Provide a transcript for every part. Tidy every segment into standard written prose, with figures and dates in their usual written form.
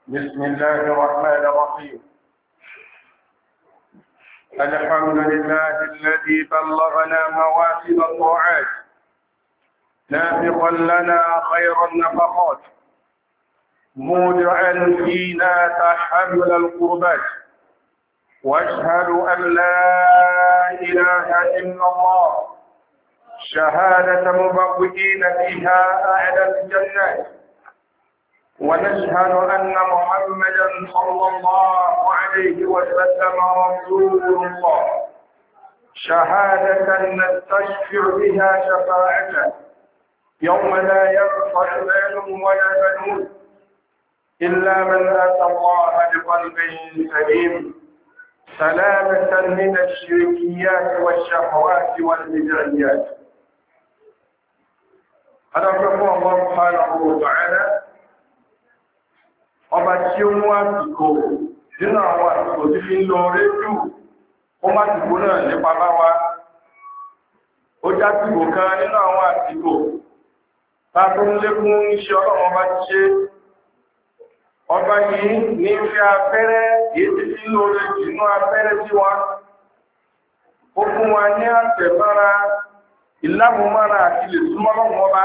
بسم الله الرحمن الرحيم. الحمد لله الذي بلغنا مواسم الطاعات نافقا لنا خير النفقات مودعا فينا تحمل القربات، واشهد ان لا اله الا الله شهادة مبوئين فيها اعلى الجنات، ونشهد أن محمدا صلى الله عليه وسلم رسول الله شهادة نستشفع بها شفاعته يوم لا ينفع مال ولا بنون إلا من أتى الله بقلب سليم، سلامة من الشركيات والشهوات والبدعيات. أنا أقول الله سبحانه وتعالى ọba tí ó mú àsìkò nínú àwọn àsìkò tí fi ń lọ rédíò ó má sìkò náà nípa bá wa. Ó já sìkò kan nínú àwọn àsìkò tàbí ń lékún iṣẹ́ ọlọ́run ọba ti ṣe. Ọba yìí ní fi abẹ́rẹ́ èyí tí fi ń lọ rẹ̀ jùnú abẹ́rẹ́ sí wa. Ó fún wa ní àtẹ̀mára ìlàmúmára àti lè súnmọ́ lọ́wọ́ ọba.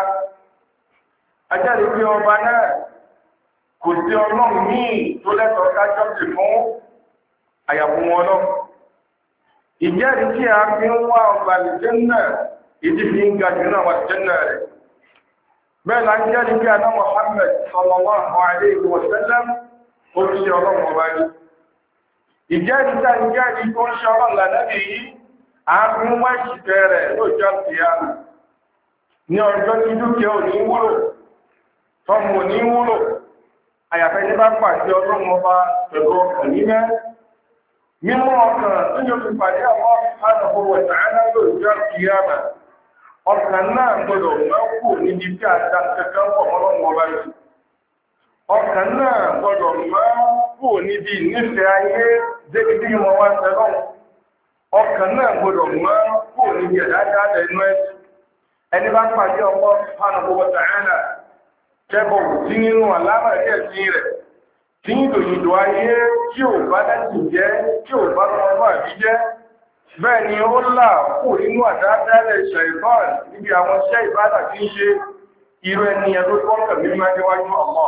Ajáde pé ọba náà kò sí ọlọ́run míì tó lẹ́tọ̀ọ́ kájọ́ sí fún àyàfún wọn lọ. Ìjẹ́rìí tí a fi ń wá ọgbà àlùjánnà ìdí fi ń ga jù náà wà àlùjánnà rẹ̀. Bẹ́ẹ̀ la ń jẹ́rìí bí aná Muhammad sallallahu alayhi wa sallam ó ń ṣe ọlọ́run ọba yìí. Ìjẹ́rìí tí a ń jẹ́rìí tó ń ṣe ọlọ́run lànàbì yìí, a fi ń wá ìṣìkẹ́ rẹ̀ lóòjọ́ kìíyàmù. Ní ọjọ́ tí dúkìá ò ní wúlò, tọ́mù ò ní wúlò, àyàfẹ́ ní bá pàdé ọlọ́run ọba pẹ̀lú ọkàn nímẹ́. Mímọ́ ọkàn tó yóò fi pàdé àwọn subhanahu wa ta'ala lóòjọ́ kìíyàmà. Ọkàn náà gbọdọ̀ mọ́kù níbi tí a dá kẹ́kẹ́ pọ̀ ọlọ́run ọba yìí. Ọkàn náà gbọdọ̀ mọ́kù níbi nífẹ̀ẹ́ ayé débìdí wọn wá sẹ́lọ́run. Ọkàn náà gbọdọ̀ mọ́kù níbi ẹ̀dájá ẹnu ẹ̀sìn. Ẹni bá pàdé ọmọ subhanahu wa ta'ala kẹ́bọ̀ tí nínú àlámà ẹ̀kẹ́ sí rẹ̀, tí ń dòyìndò ayé tí ò bá dẹ́sì jẹ́, tí ò bá lọ́wọ́ àbí jẹ́. Bẹ́ẹ̀ ni ó là kù nínú àdádálẹ̀ ṣàìbọ́n níbi àwọn iṣẹ́ ìbádà tí ń ṣe irú ẹni ẹ̀rọ kọ́kàn ní májẹ́wájú ọmọ.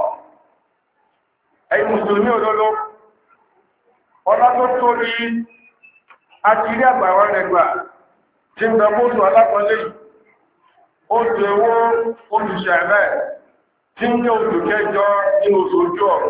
Ẹ̀yin Mùsùlùmí òdodo, ọlá tó tóbi àti ilé àgbàwà rẹ̀ gbà tí ń bẹ bóòtù alákọ̀ọ́lẹ̀ ó tó ewó olùṣẹ̀rẹ̀ tí ń jẹ́ oṣù kẹjọ nínú oṣù ojú ọ̀rọ̀.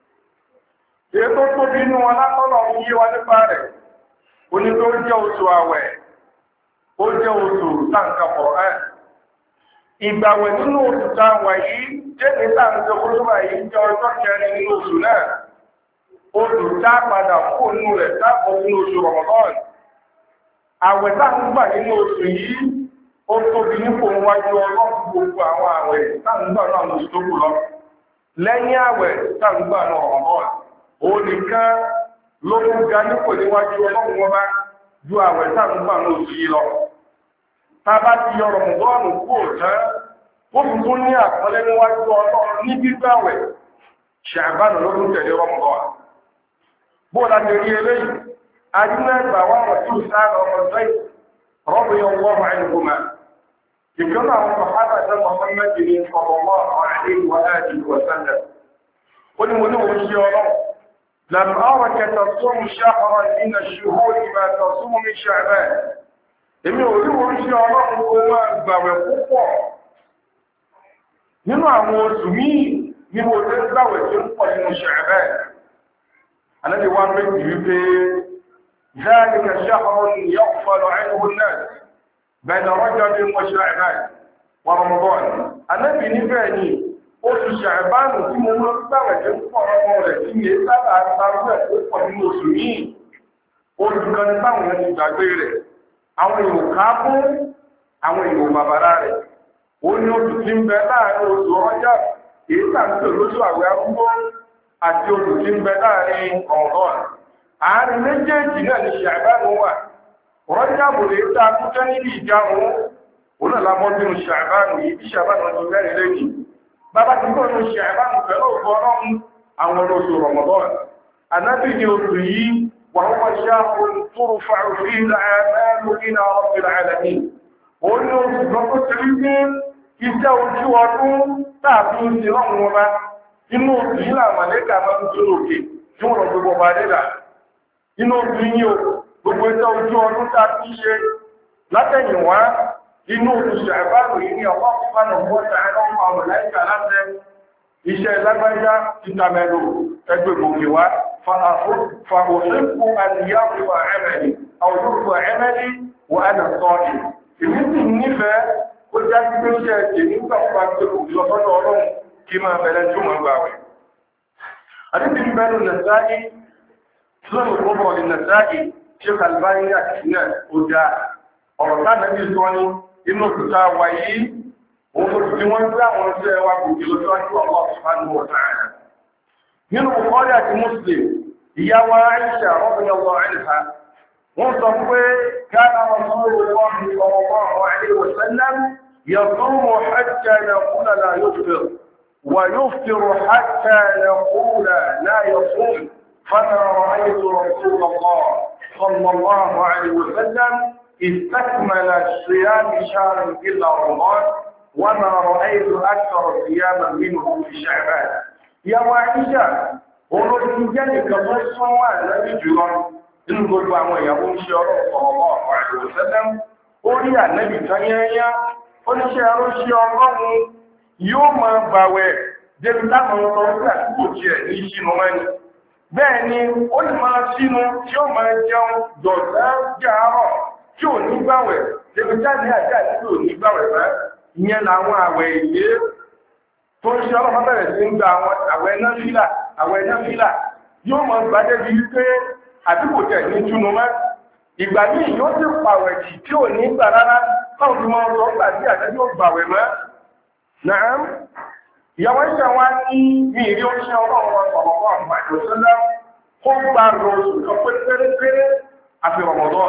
Èyí tó tóbi inú wọn lápọ́lọ̀ ń yé wa nípa rẹ̀, oní tó jẹ́ oṣù àwẹ̀, ó jẹ́ oṣù táǹkàpọ̀ ẹ̀. Ìgbàwẹ̀ nínú oṣù táwà yìí jẹ́ ní táǹkàpọ̀ yìí jẹ́ ọjọ́ kẹrin nínú oṣù náà. Oṣù tá padà kó nínú rẹ̀ táàbọ̀ nínú oṣù Ramadan. Àwẹ̀ táǹkà nínú oṣù yìí ó tóbi nípò wájú ọlọ́run gbogbo àwọn àwẹ̀ táǹgbà náà ló tó kù lọ. Lẹ́yìn àwẹ̀ táǹgbà náà ọ̀rọ̀ ó nìkan ló ń ga nípò níwájú ọlọ́run wọn bá ju àwẹ̀ táǹgbà náà sí yìí lọ. Tá bá ti yọ Rọ̀mọ̀dọ́ọ̀nù kú òtán, ó fi tún ní àkọlé níwájú ọlọ́run ní gbígbàwẹ̀ Ṣàbánù ló tún tẹ̀lé Rọ̀mọ̀dọ́ọ̀nù. Bó láti rí eléyìí, adúlẹ̀gbà wà wọ̀ tí ó sáà ọmọ Zayd radiyallahu anhuma. يكون عن صحابة محمد صلى الله عليه وآله وسلم قل ولو الشيطان لم أرك تصوم شهرا من الشهور ما تصوم من شعبان èmi ò rí oríṣi ọlọ́run kó máa gbàwẹ̀ púpọ̀ nínú àwọn oṣù míì ní mo tẹ́ gbàwẹ̀ tí ó pọ̀ nínú Ṣàbán. Ànábì wá méjì wípé ذلك شهر يغفل عنه الناس بين رجب وشعبان ورمضان. Ànábì níbẹ̀ ni oṣù Ṣàbán tí mo mọ́ gbàwẹ̀ tí ó pọ̀ ọmọ rẹ̀ tí mi sábà sáré ó pọ̀ nínú oṣù míì. Oṣù kan ní táwọn ẹni gbàgbé rẹ̀. Àwọn èèyàn ká fún àwọn èèyàn bàbára rẹ̀. Ó ní oṣù tí ń bẹ láàrin oṣù ọjà èyí tàbí lóṣù àwẹ̀ arúgbó àti oṣù tí ń bẹ láàrin ọ̀rọ̀. Àárín méjèèjì náà ni Ṣàbán wà. Rọ́jàbù lè ta kúkẹ́ níbi ìjáhùn, òun náà lábọ́ nínú Ṣàbán yìí bí Ṣàbán ti bẹ̀rẹ̀ lẹ́yìn. Bàbá ti kọ́ nínú Ṣàbán pẹ̀lú ògbọ́ ọlọ́run àwọn oṣù Ramadan anábì ní oṣù yìí wà wọ́n ṣáàrùn turfa'u fihi al-a'malu ila rabbil alamin ó ní oṣù lọ́pọ̀ tí rí ní iṣẹ́ ojú ọdún tàbí ti rọrùn wọn bá inú oṣù yìí làwọn àlẹ́kà máa ń tó lòkè tí wọ́n lọ gbogbo ọba dẹ́dà inú oṣù yìí o gbogbo iṣẹ́ ojú ọdún tàbí ṣe látẹ̀yìnwá inú oṣù Ṣàbáànù yìí ní ọwọ́ fúnfánà mọ́ta ẹlọ́pàá àwọn láìka láti iṣẹ́ lágbájá títàmẹ́lò ẹgbẹ́ gbòkè wá fàwọ̀sẹ́kù àníyàwó wà ẹ̀mẹ́lì àwòrúkọ ẹ̀mẹ́lì wà ánà sọ́ọ̀dì èmi sì nífẹ̀ẹ́ ó já sí pé ṣe ẹ̀jẹ̀ nígbà púpà tó kù lọ́sọ́dọ̀ ọlọ́run kí máa bẹ̀rẹ̀ tó máa gbà wẹ̀. àdébí ń bẹ̀rù nàṣáì sọ́nù gbọ́bọ̀ ní nàṣáì ṣe kàlùbáyé àti náà ó dá ọ̀rọ̀ tánàbí sọ ní inú òkúta wà yìí òun tí wọ́n gbé àwọn iṣẹ́ wa kò kí lójú ọjọ́ Allah subhanahu wa ta'ala. nínú Bukhari àti Muslim ìyàwó Aisha radiyallahu anha wọ́n sọ pé kana Rasulullah sallallahu alaihi wa sallam yasumu hatta yaqula la yuftir wa yuftiru hatta yaqula la yasum fama ra'aytu Rasulullah sallallahu alaihi wa sallam استكمل الصيام شهرا إلا رمضان وما رأيت أكثر صياما منه في شعبان يا عائشة olórin jẹ́ nìkan tó sọ́wọ́ àlẹ́bí jùlọ nínú gbogbo àwọn ìyàwó iṣẹ́ ọ̀rọ̀ ọ̀pọ̀lọpọ̀ àìròsẹ́lẹ̀ ó rí àlẹ́bí tányẹ́yá oníṣẹ́ arúṣẹ́ ọlọ́run yóò máa bàwẹ̀ débi táwọn ọmọ ọgbà tí kò tiẹ̀ ní sínú mẹ́ni bẹ́ẹ̀ ni ó lè máa sínú tí ó máa jẹun dọ̀tá jàárọ̀ tí ò ní gbàwẹ̀ débi jáde àjá tí ò ní gbàwẹ̀ rẹ̀ ìyẹn làwọn àwẹ̀ ìyé tó ń ṣe ọlọ́pàá bẹ̀rẹ̀ sí ń gba àwọn àwẹ̀ náfílà yóò mọ̀ gbádé bí wípé àdúgbò tẹ̀ ní túnú mẹ́ ìgbà míì yóò sì pàwẹ̀ tí ò ní gbà rárá táwọn tó máa ń sọ gbà sí àjẹ́ yóò gbàwẹ̀ mọ́ náà ìyàwó iṣẹ́ wa ní mi ìrí oṣẹ́ ọlọ́run ọ̀pọ̀lọpọ̀ àwọn àjọṣẹ́lá kó gba rọ̀ọ̀sù kan pérépéré àfi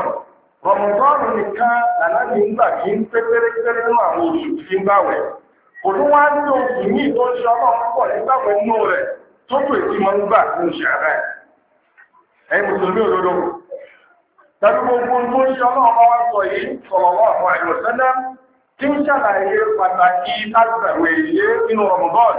Ramadan nìkan lànàbí ń gbà kí ń pérépéré nínú àwọn oṣù tí ń gbàwẹ̀ kò tó wá ní oṣù ní tó ń ṣe ọlọ́run pọ̀ nígbàwẹ̀ inú rẹ̀ tó tó èsì máa ń gbà ní oṣù ààrẹ ẹ̀yin mùsùlùmí òdodo tàbí gbogbo tó ń ṣe ọlọ́run bá wá sọ yìí sọ̀rọ̀ àwọn àìrọ̀sẹ́lá tí ń ṣàlàyé pàtàkì lágbàwẹ̀ ilé nínú Ramadan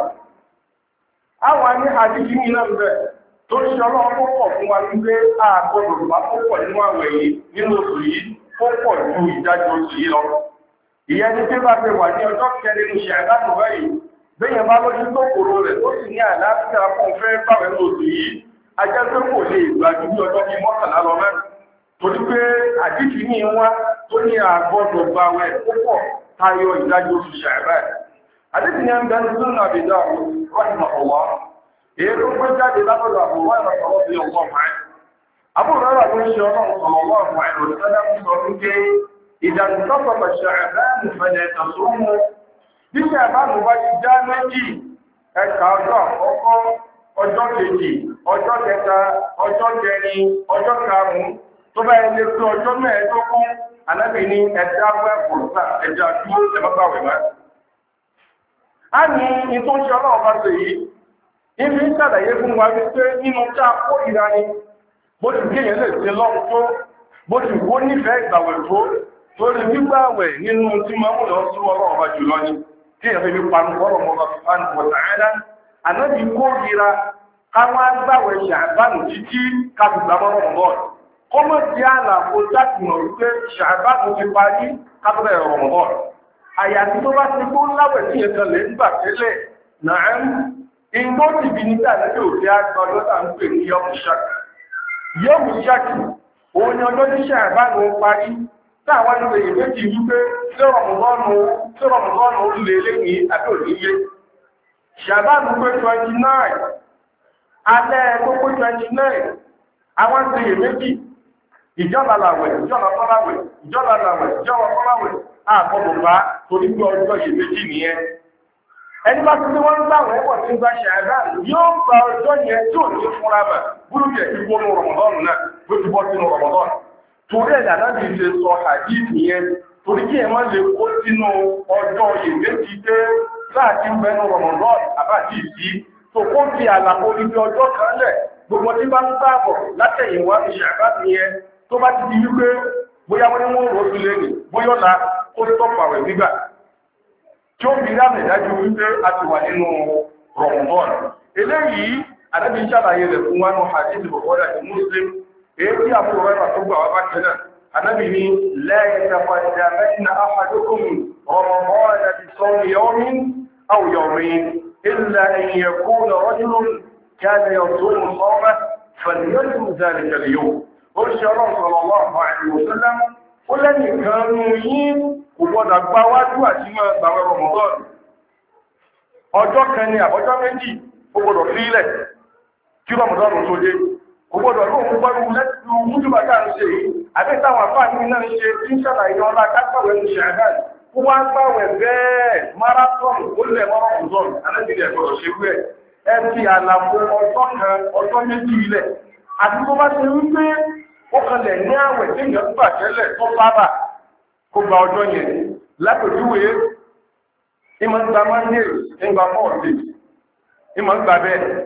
àwọn ní àdíjì ní náà bẹ̀ tó ń ṣe ọlọ́run tó pọ̀ fún wa ní pé àgbọ̀dọ̀ bá tó pọ̀ nínú àwẹ̀ yìí nínú oṣù yìí tó pọ̀ ju ìdájọ́ oṣù yìí lọ ìyẹn ní pé bá fẹ́ wà ní ọjọ́ kẹrin ní ṣe àdánù báyìí bẹ́yẹn bá lójú tó kòrò rẹ̀ tó sì ní àlàáfíà fún fẹ́ báwẹ̀ ní oṣù yìí ajá pé kò lè gbà ju bí ọjọ́ bíi mọ́kànlá lọ mẹ́rin torí pé àdíjì ní wá tó ní àgbọ̀dọ̀ báwẹ̀ tó pọ̀ tayọ ìdájọ́ oṣù ṣàìbáyì. Àdíjì ní ẹgbẹ́ ní Sunan Abi Dawud rahimahullah. Èyí ló gbé jáde látọ̀dọ̀ àbúrò ìrọ̀sọ̀rọ̀ bí ọgbọ́n máa. Àbúrò rẹ̀ ló ń ṣe ọlọ́run sọ̀rọ̀ ọmọ ìrọ̀sọ̀rọ̀ sọ wípé ìdàgbàsọ̀rọ̀ ṣàìbáyì fẹ̀lẹ̀ tẹ̀sùrùmù. Bí ṣàìbáyì bá ti já méjì, ẹ̀ka ọjọ́ àkọ́kọ́, ọjọ́ kejì, ọjọ́ kẹta, ọjọ́ kẹrin, ọjọ́ karùn-ún, tó bá ẹni pé ọjọ́ mẹ́ẹ̀ẹ́dógún Ànábì ní ẹja wẹ́ pọ̀lọ́sà ẹja dúró ẹmọ́gbàwẹ̀ máa. A ní ìtò ṣe ọlọ́run bá ṣe yìí, ibi ń ṣàlàyé fún wa wípé nínú tí a kó ìra ni, bó ti gé yẹn lè ṣe lọ́run tó, bó ti wó nífẹ̀ẹ́ ìgbàwẹ̀ tó, torí gbígbàwẹ̀ nínú tí máa mú lọ sí ọlọ́run bá jùlọ ni, tí èèyàn fi fi panu bọ́rọ̀ mọ́ Ànábì kó ìra káwọn agbáwẹ̀ ṣàbánù títí kábùgbà mọ́rọ̀ mọ́ kọ́mọ̀ tí a là kó jáde mọ̀ wípé ṣàbánu ti parí kábẹ̀rẹ̀ Ramadan. Àyàtí tó bá ti kó láwẹ̀ tí ẹ̀kan lè ń gbà tẹ́lẹ̀ náà igbó ti bí nígbà lẹ́jọ́ òfin àgbà lọ́ta ń pè ní yọ́mù ṣáàkì. Yọ́mù ṣáàkì, òun ni ọjọ́ tí ṣàbánu parí táwọn ẹni lè méjì wípé tí Ramadan ó lè lẹ́yìn àbí òníye. Ṣàbánu pé 29, alẹ́ gbogbo 29, àwọn ti lè méjì ìjọba làwẹ̀ ìjọba fọ́láwẹ̀ ìjọba làwẹ̀ ìjọba fọ́láwẹ̀ àkọ́bọ̀ bá torí pé ọjọ́ yìí méjì nìyẹn. Ẹni bá tún ní wọ́n ń gbàwẹ̀ ẹ̀pọ̀ tí ń gba ṣàìdá yóò gba ọjọ́ yẹn tí ò ní fúnra mà búrúkẹ̀ tí wọ́n mú Ramadan náà ló ti bọ́ sínú Ramadan. Torí ẹ̀dà náà ti ṣe sọ hadith nìyẹn torí kí ẹ má lè kó sínú ọjọ́ yìí méjì pé láti ń bẹnu Ramadan àbájí ìdí tó kó fi àlàfo ibi ọjọ́ kan lẹ̀ gbogbo tí bá ń sáàbọ̀ látẹ̀yìnwá ìṣàbáṣe yẹn tó bá ti di wípé bóyá wọ́n ní wọ́n rò sí lẹ́yìn bóyá ọ̀la kó tọ́pọ̀ àwẹ̀ gbígbà tí ó fi láàmì dájú wípé a ti wà nínú Ramadan. Eléyìí Ànábì ṣàlàyé rẹ̀ fún wa ní hadith Bukhari àti Muslim èyí tí àbúrò rẹ̀ tó gbà wá bá tẹ́lẹ̀. Ànábì ní la yataqaddamanna ahadukum Ramadan bi sawmi yawmin aw yawmayn illa an yakuna rajulun kana yasumu sawman falyasum dhalika al-yawm. Ó ṣe Ọlọ́run sallallahu alaihi wasallam ó lẹ́nìkan nù yín kò gbọ́dọ̀ gba wájú àti máa gbàwẹ̀ Ramadan. Ọjọ́ kan ni àbọ́jọ́ méjì ó gbọ́dọ̀ fílẹ̀ kí Ramadan tó dé. Kò gbọ́dọ̀ lóòrùn gbọ́rù lẹ́tù mújúbà káà ń ṣe yìí. Àbí táwọn àfáà ní náà ń ṣe tí ń ṣàlàyé ọlá kápẹ̀wẹ̀ ń ṣe àgáì. Kó wá gbàwẹ̀ bẹ́ẹ̀ marathon ó lẹ̀ Ramadan alẹ́bìnrin ẹ̀gbọ́dọ̀ ṣe wú ẹ̀. Ẹ fi àlàfo ọjọ́ kan ọjọ́ méjì ilẹ̀. Àti tó bá ṣe wípé ó kanlẹ̀ ní àwẹ̀ tí ìyẹn gbà tẹ́lẹ̀ tó sábà kó gba ọjọ́ yẹn lápèjúwe ìmọ̀ gba monday ìgbà mọ́ọ̀dé ìmọ̀ gba bẹ́ẹ̀.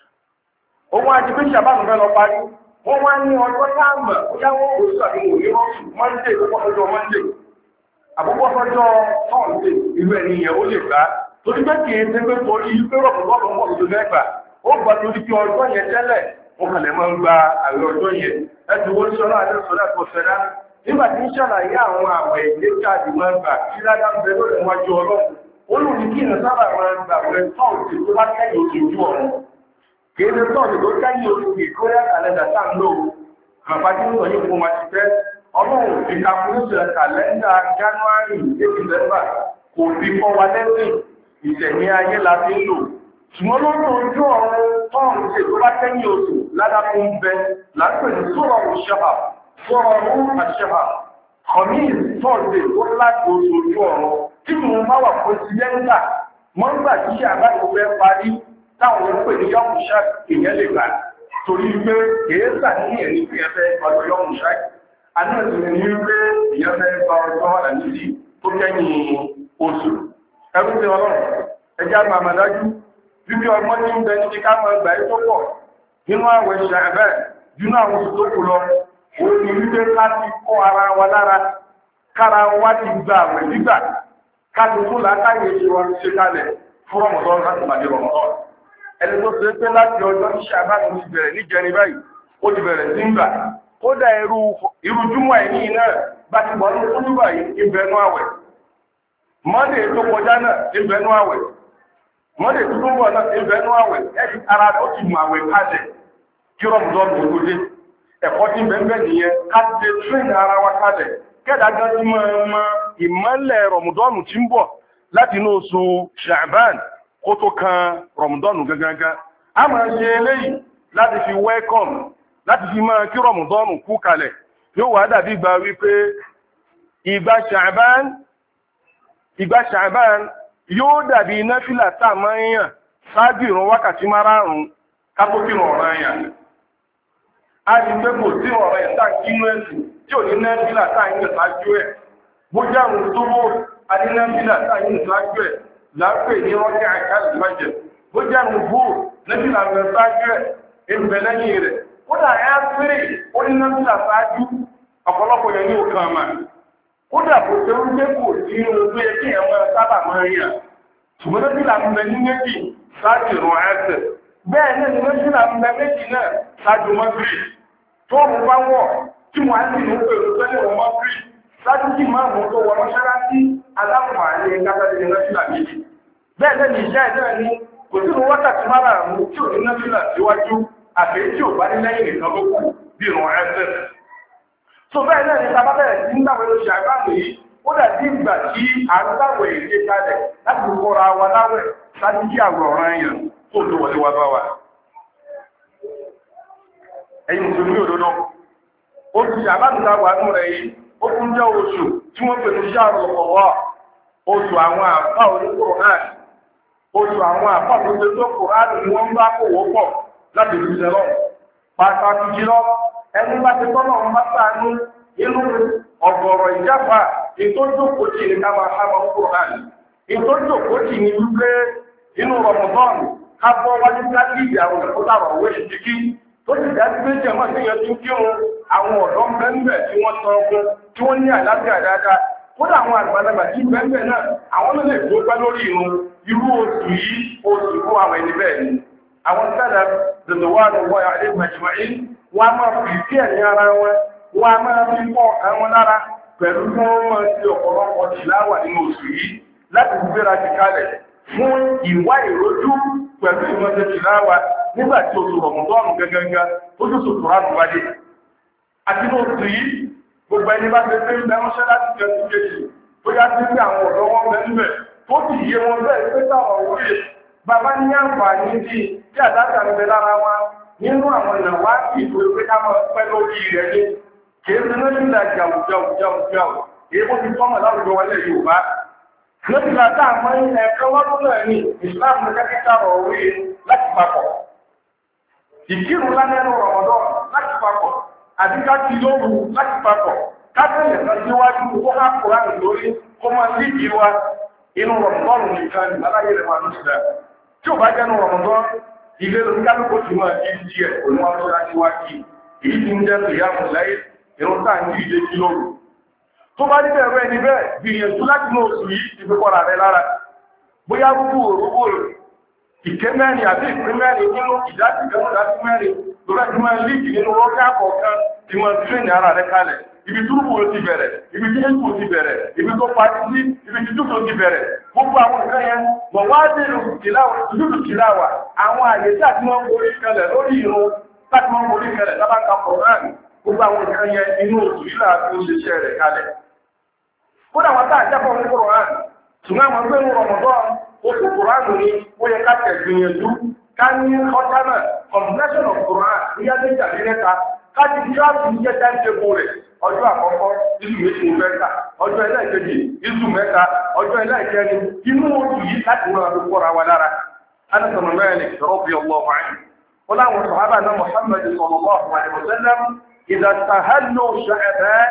Òun àti bí sàbánu fẹ́ lọ parí wọ́n wá ní ọjọ́ táàmù bóyá wọ́n kò sí àbí òní rọ́ọ̀sù monday púpọ̀ ọjọ́ monday àbúkọ́ ọjọ́ thursday ìlú ẹni yẹn ó lè gbá torí pé kì í ṣe pé torí pé rọ̀pọ̀lọpọ̀ mọ̀ òṣèlú ẹgbà ó gbà torí pé ọjọ́ yẹn tẹ́lẹ̀ wọ́n kàn lè máa ń gba àwẹ̀ ọjọ́ yẹn ẹ̀sùn wọ́n ṣọ́lá àdẹ́sọ̀lá ẹ̀kọ́ fẹ́dá nígbà tí ń ṣàlàyé àwọn àwẹ̀ ilé káàdì máa ń gbà kí ládá ń bẹ lórí wájú ọlọ́run ó lù ní kí ìrìn sábà máa ń gbà wẹ̀ tọ́ọ̀tì tó bá kẹ́yìn oṣù ojú ọ̀run kì í ṣe tọ́ọ̀tì tó kẹ́yìn oṣù ìkórè kàlẹ́dà tá ń lò bàbá tí wọ́n yóò fún wa ti fẹ́ ọlọ́run fi kàkúrúṣẹ̀ kàlẹ́ndà January December kò fi kọ́ wa lẹ́sìn ìṣẹ̀mí ayé la fi ń lò ṣùgbọ́n lórí ojú ọ̀run tọ́ọ̀rùn ṣe tó bá kẹ́yìn oṣù ládàkún bẹ lápẹ̀ ní sọ́rọ̀ òṣèhà sọ́rọ̀ àṣẹ́hà kọ̀míìn tọ́ọ̀dẹ̀ ó láti oṣù ojú ọ̀run tí mo bá wà pẹ́sidẹ́ńtà mọ́ nígbà tí àbáyé fẹ́ parí táwọn ń pè ní yọ́mùṣá èèyàn lè gbà torí pé kèésà ní ẹ̀ní pé ẹfẹ́ ọjọ́ yọ́mùṣá anáàtìmẹ̀ ní pé èèyàn fẹ́ gba ọjọ́ àníjì tó kẹ́yìn oṣù ẹrú tí ọlọ́run ẹjá máa dájú bíbí ọmọ ní ń bẹ ní ká máa gbà tó pọ̀ nínú àwẹ̀ ṣàbẹ̀ jùnú àwọn oṣù tó kù lọ òun ni wípé ká ti kọ́ ara wa lára kára wa ti gba àwẹ̀ nígbà ká ti fún làákàyè ṣe wọn ṣe kalẹ̀ fún Ramadan láti màdé Ramadan ẹni tó ṣe pé láti ọjọ́ tí ṣàbẹ̀ ti bẹ̀rẹ̀ níjẹrin báyìí ó ti bẹ̀rẹ̀ sí ń gbà kódà irú júmọ̀ ẹ̀yìn náà bá ti bọ̀ ní fúnúbà yìí ìbẹ̀nú àwẹ̀ Monday tó kọjá náà ìbẹ̀nú àwẹ̀ Monday tó tó bọ̀ náà ìbẹ̀nú àwẹ̀ ẹ̀fì ara rẹ̀ ó ti mú àwẹ̀ kalẹ̀ kí Ramadan gbogbo dé ẹ̀kọ́ tí bẹ̀m̀bẹ̀ nìyẹn káàkiri tírìn ara wa kalẹ̀ kẹ́dàgán tí mọ́ ìmọ́lẹ̀ Ramadan tí ń bọ̀ láti inú oṣù Sha'ban kó tó kan Ramadan gangan a máa ṣe eléyìí láti fi welcome láti fi máa kí Ramadan kú kalẹ̀ yóò wá dàbí gba wípé ìgbà Sha'ban yóò dàbí náfìlà tá máa ń yàn ṣáájú ìrun wákàtí márààrún kátó kí ọ̀ràn yàn a ti pé kò sí ọ̀rọ̀ ẹ̀ta kínú ẹ̀sìn tí ò ní náfìlà tá ń yàn ṣáájú ẹ̀ bó jẹ́ àwọn tó bó adé náfìlà tá ń yàn ṣáájú ẹ̀ lápè ní ọjọ́ àkáàlì májẹ̀ bó jẹ́ àwọn bó náfìlà ń yàn ṣáájú ẹ̀ èbẹ̀ lẹ́yìn rẹ̀ kódà ẹ̀ péré ó ní náfìlà ṣáájú ọ̀pọ̀lọpọ̀ yẹn ní òkan àmà kódà kò tẹ́ ń gbé kò sí irun tó yẹ kí ẹ̀wọ̀n sábà máa yàn ṣùgbọ́n náfìlà ń bẹ ní méjì ṣáájú ìrun ẹ̀sẹ̀ bẹ́ẹ̀ náà ni náfìlà ń bẹ méjì náà ṣáájú mọ́gírì tó mú bá wọ̀ tí wọ́n á sì ní pẹ̀lú tẹ́lẹ̀ wọn mọ́gírì ṣáájú kí máa mú tó wọ mọ́ṣáláṣí aláǹfààní kábàdé náfìlà méjì bẹ́ẹ̀ náà ni ìṣá náà ní kò sínú wákàtí márààrún tí ò ní náfìlà síwájú àbẹ̀ tí ò bá ní lẹ́yìn nìkan ló kù bí ìrun ẹ̀sẹ̀ so bẹ́ẹ̀ náà ni sábà bẹ̀rẹ̀ sí ń gbàwé lóṣù àgbáàmù yìí ó dàbí ìgbà tí à ń gbàwé èdè kalẹ̀ láti kọ́ra wa láwẹ̀ láti kí àwòrán èèyàn tó tó wọlé wa bá wa. ẹ̀yin mùsùlùmí òdodo oṣù àbáàmùta wà nù rẹ̀ yìí ó tún jẹ́ oṣù tí wọ́n pè ní ṣáàrù ọ̀pọ̀ oṣù àwọn àfà oníkòrò náà oṣù àwọn àfà tó ṣe tó kòránù ni wọ́n bá kòwó pọ̀ láti fi ṣẹlọ́ pàtàkì jùlọ ẹni bá ti tọ́nà ọmọ sáánú inú ọ̀gọ̀rọ̀ ìjáfà ìtójókòtì ní ká máa hábọ̀ kúrò náà ìtójókòtì ní wípé inú Ramadan ká bọ́ wájú ká kí ìyàwó ẹ̀kọ́ láwọn òwe ìdíkí tó sì dájú pé jẹ̀mọ́ sí yẹn tí ń kírun àwọn ọ̀dọ́ mẹ́ńbẹ̀ tí wọ́n tán ọkùn tí wọ́n ní àlàáfíà dáadáa kódà àwọn àgbàlagbà tí mẹ́ńbẹ̀ náà àwọn ló lè gbógbá lórí irú oṣù yìí oṣù fún àwọn ẹni bẹ́ẹ̀ ni àwọn sẹ́lẹ̀ lọ́wọ́ àdúgbò àdé màjìmáì wọ́n á máa fi sí ẹ̀yìn ara wọn wọ́n á máa fi pọ̀ ọ̀kan wọn lára pẹ̀lú tí wọ́n máa ti ọ̀pọ̀lọpọ̀ tìláwà nínú oṣù yìí láti gbéra ti kalẹ̀ fún ìwá ìrójú pẹ̀lú ìmọ̀tẹ̀ tìláwà nígbà tí oṣù rọ̀mọ̀dọ́nù gẹ́gẹ́gẹ́ ó tún sọ kùránù wáyé àti ní oṣù yìí gbogbo ẹni bá fẹ́ fẹ́ mẹ́ránṣẹ́ láti jẹ́ ti kéjì tó yá sí pé àwọn ọ̀dọ́ wọn bẹ́ẹ̀ tó sì yé wọn bẹ́ẹ̀ pé táwọn òwe bàbá ní àǹfààní bí tí àdáta ń bẹ lára wa nínú àwọn ìnáwó àti ìwé pé ká máa pẹ́ lórí rẹ̀ ní kìí ṣe lórí ìlà jàùjàùjàùjàù èyí ó ti fọ́mọ̀ láwùjọ wọlé Yorùbá lórí ìlà tá a mọ ẹ̀kọ́ lọ́dún náà ní ìsìláàmù ní kẹ́kẹ́kẹ́ rọ̀ orí láti papọ̀ ìkírun lánàá Ramadan láti papọ̀ àti ká ti lóru láti papọ̀ ká tẹ̀lé kan síwájú kó ká kóra lórí kó máa sí ìwà inú Ramadan nìkan aláyé rẹ̀ máa ń ṣe tí ò bá jẹ́ inú Ramadan ilé lórí kálukú ti máa jí díẹ̀ oníwà tó ṣáájú wá kí èyí ti ń jẹ́ ìyàmù láyé irun tá à ń jí ìdé kí lóru tó bá ní bẹ̀rẹ̀ ẹni bẹ́ẹ̀ gbìyànjú láti ní oṣù yìí ti fi kọ́ra rẹ̀ lára bóyá gbogbo òrùkú ìké mẹ́rin àbí ìpín mẹ́rin nínú ìdájí mẹ́rin lórí ẹni máa líìkì nínú ọkẹ́ àkọ̀ọ̀kan tí wọ́n ti rìn ara rẹ̀ kalẹ̀ ibi túrùkù ti bẹ̀rẹ̀ ibi tí èkó ti bẹ̀rẹ̀ ibi tó parí sí ibi tí túrùkù ti bẹ̀rẹ̀ gbogbo àwọn nǹkan yẹn wọ́n wá dé ìlú tìláwà àwọn àyè tí àti wọ́n borí kalẹ̀ lórí irun láti wọ́n borí kalẹ̀ lábàkà Kùránì gbogbo àwọn nǹkan yẹn inú òtù yìí láti ó ṣiṣẹ́ rẹ̀ kalẹ̀ kódà wọn tá àjẹpọ̀ ní Kùránì ṣùgbọ́n àwọn gbé ní Ramadan oṣù Kùránì ni ó yẹ ká tẹ̀gbìyànjú ká ní ọjà náà combination of Kùránì ìyá méjì àbí mẹ́ta ká ti kíláàsì jẹ́ táìmù rẹ̀ ọjọ́ àkọ́kọ́ ìlú méjì mẹ́ta ọjọ́ ẹlẹ́ẹ̀kejì ìlú mẹ́ta ọjọ́ ẹlẹ́ẹ̀kẹrin inú oṣù yìí láti rán àdúgbò ra wa lára alẹ́sọ̀nà mẹ́rin rọ́bì ọlọ́ọ̀fà yìí ó láwọn sọ̀hábà náà Muhammad sallallahu alaihi wasallam idha istahallu Sha'ban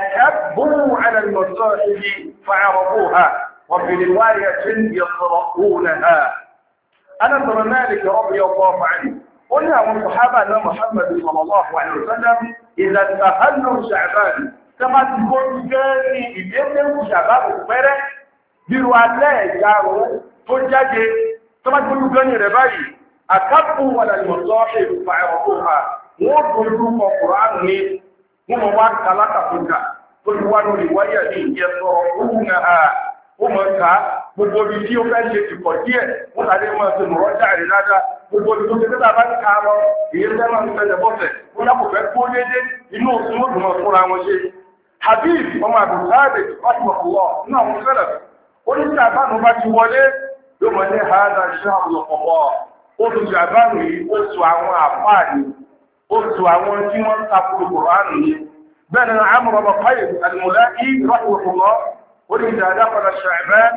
akabbu 'ala al-masahib fa'arafuha wa fi riwayatin yaqra'unaha alẹ́sọ̀nà mẹ́rin rọ́bì ọlọ́ọ̀fà yìí ó ní àwọn sọ̀hábà náà Muhammad sallallahu alaihi wasallam ìlàtàhánà ṣàbáàlì tẹ́bá ti kó ti gẹ́ ní ìdẹ́lẹ́wù ṣàbáàlì pẹ́rẹ́ bírò alẹ́ ìyàrò tó jáde tẹ́bá ti kó gẹ́ni rẹ̀ báyìí àkápù wọn àlùmọ̀tọ́ èrùfà ẹ̀rọ̀kọ́ ha wọ́n dojú kọ Kùránì ní wọ́n mọ̀ wá kàlákàtúnkà tó ti wá lórí wáyà ní ìyẹsọ̀ òun náà ó mọ̀ ká gbogbo ibi tí ó fẹ́ ṣe ìkọ̀ díẹ̀ wọ́n tàbí mọ̀ sí mọ̀rọ̀ jáde dáadáa gbogbo ibi tó ṣe tẹ́lá bá ń ká lọ èyí tẹ́ máa ń tẹ́lẹ̀ bọ́sẹ̀ ó yá kò fẹ́ kó déédé inú òsùn ó dùn mọ́ fúnra wọn ṣe. Habib ọmọ àbùsáàbẹ̀ ọ̀ṣùmọ̀kùwọ̀ nínú àwọn sẹ́lẹ̀ ó ní tí àbánu bá ti wọlé yóò mọ̀ ní hàdà ṣáàlùkọ̀kọ̀ ó tún ti àbánu yìí ó tu àwọn àfáàní ó tu àwọn tí wọ́n takùrù Kùránì yìí bẹ́ẹ̀ ni àmúrọ̀ bọ̀ fáyé àlùmọ̀láì rọ́ṣùwọ̀kùwọ̀ ó ní ìdàdà padà Ṣàbán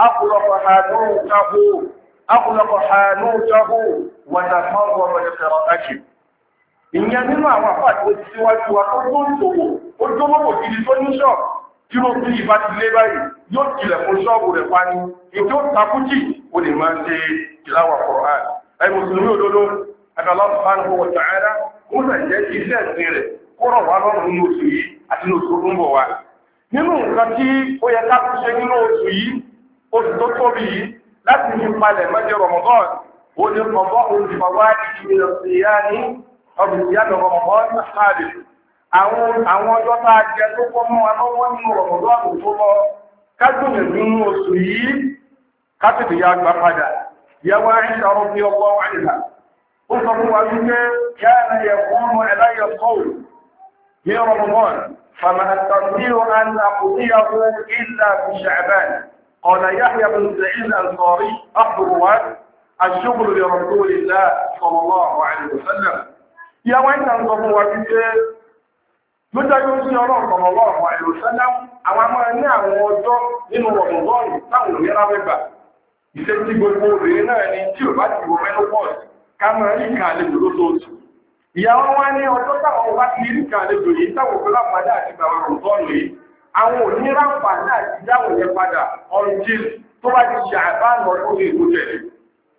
أغلق حانوته ونفر لقراءته ìyẹn nínú àwọn àpáàtí ó ti síwájú wa tó tó ń tòwò ó tó mọ́bò gidi tó ní ṣọ́ọ̀bù tí ó fi ìbá ti lé báyìí yóò tilẹ̀ fún ṣọ́ọ̀bù rẹ̀ pa ní ètò takújì ó lè máa ṣe ìláwà Qur'an ẹ mùsùlùmí òdodo Allah subhanahu wa ta'ala ó sì jẹ́ kí iṣẹ́ ìsìn rẹ̀ kó rọ̀ wá lọ́rùn nínú oṣù yìí àti nínú oṣù tó ń bọ̀ wá nínú nǹkan tí ó yẹ ká ṣe nínú oṣù yìí oṣù tó tóbi yìí láti fi palẹ̀ mọ́jẹ́ Ramadan ó ní kọ̀bọ́ olùfọwá ìṣẹ̀lẹ̀ ìyáni ọ̀bìnrin Ramadan sáàdì àwọn ọjọ́ tá a jẹ tó kọ́ mọ́ wa lọ́wọ́ nínú Ramadan tó lọ kájúmẹ̀ nínú oṣù yìí kátìtì ya gbà padà yẹwà Aisha radiyallahu anha ó sọ fún wa wípé kana yakunu alayya sawm ní Ramadan fama astati'u an aqdiyahu illa fi Sha'ban قال يحيى بن سعيد الأنصاري أخبر الشغل لرسول الله صلى الله عليه وسلم يا وين تنظروا وكذا متى يوصي الله صلى الله عليه وسلم àwọn ọmọ ní àwọn ọjọ́ nínú Ramadan táwọn òmìnira mẹ́gbà ìṣẹ́ tí gbogbo obìnrin náà ni tí ò bá ti wọ menopause ká máa rí ìkà àlejò lóṣooṣù ìyàwó wá ní ọjọ́ táwọn bá ti rí ìkà àlejò yìí táwọn òfin lápàdé àti gbàgbà Ramadan yìí àwọn onírànfà náà ti dáwò yẹn padà ọ̀rìnjìn tó bá ti ṣe àbáàlọ́ lórí ìlú tẹ̀lé.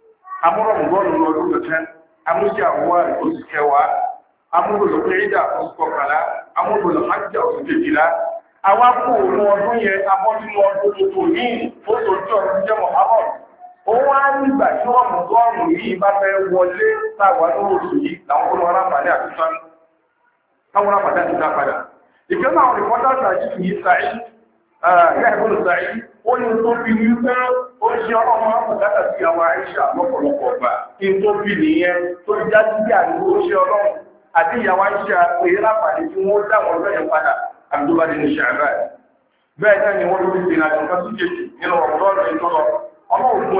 amúrọ̀mùgbọ́nù lọ́dún lọ́tẹ́ amúṣe àwọn oṣù kẹwàá amúrọ̀lọ́ pérédà oṣù kọkànlá amúrọ̀lọ́ hajjá oṣù kejìlá àwọn kò òun ọdún yẹn abọ́dúnú ọdún tuntun ní oṣù tí ọdún jẹ́ Muharram òun á nígbà tí wọ́n mú gọ́ọ̀mù yìí bá fẹ́ wọlé táwọn ní oṣù yìí làwọn olówó arápàdé àti sánú táwọn arápàdé àti dá padà ìkẹ́nà àwọn ìfọ́dásà yìí sàí yá ìbọn sàí ó ní tó fi ní pé ó ṣe ọlọ́mọ àpàdátà sí àwọn àìṣà lọ́pọ̀lọpọ̀ ọgbà kí n tó fi nìyẹn tó já sí bí àdúgbò ó ṣe ọlọ́run àti ìyàwó àìṣà pé lápàdé tí wọ́n dáwọn ọlọ́yẹ̀ padà àdúgbàdé ní ṣàbá bẹ́ẹ̀ náà ni wọ́n ló fi ṣe ìrìnàjò nǹkan sí kejì nínú ọ̀rọ̀ ìtọ́lọ ọmọ ògùn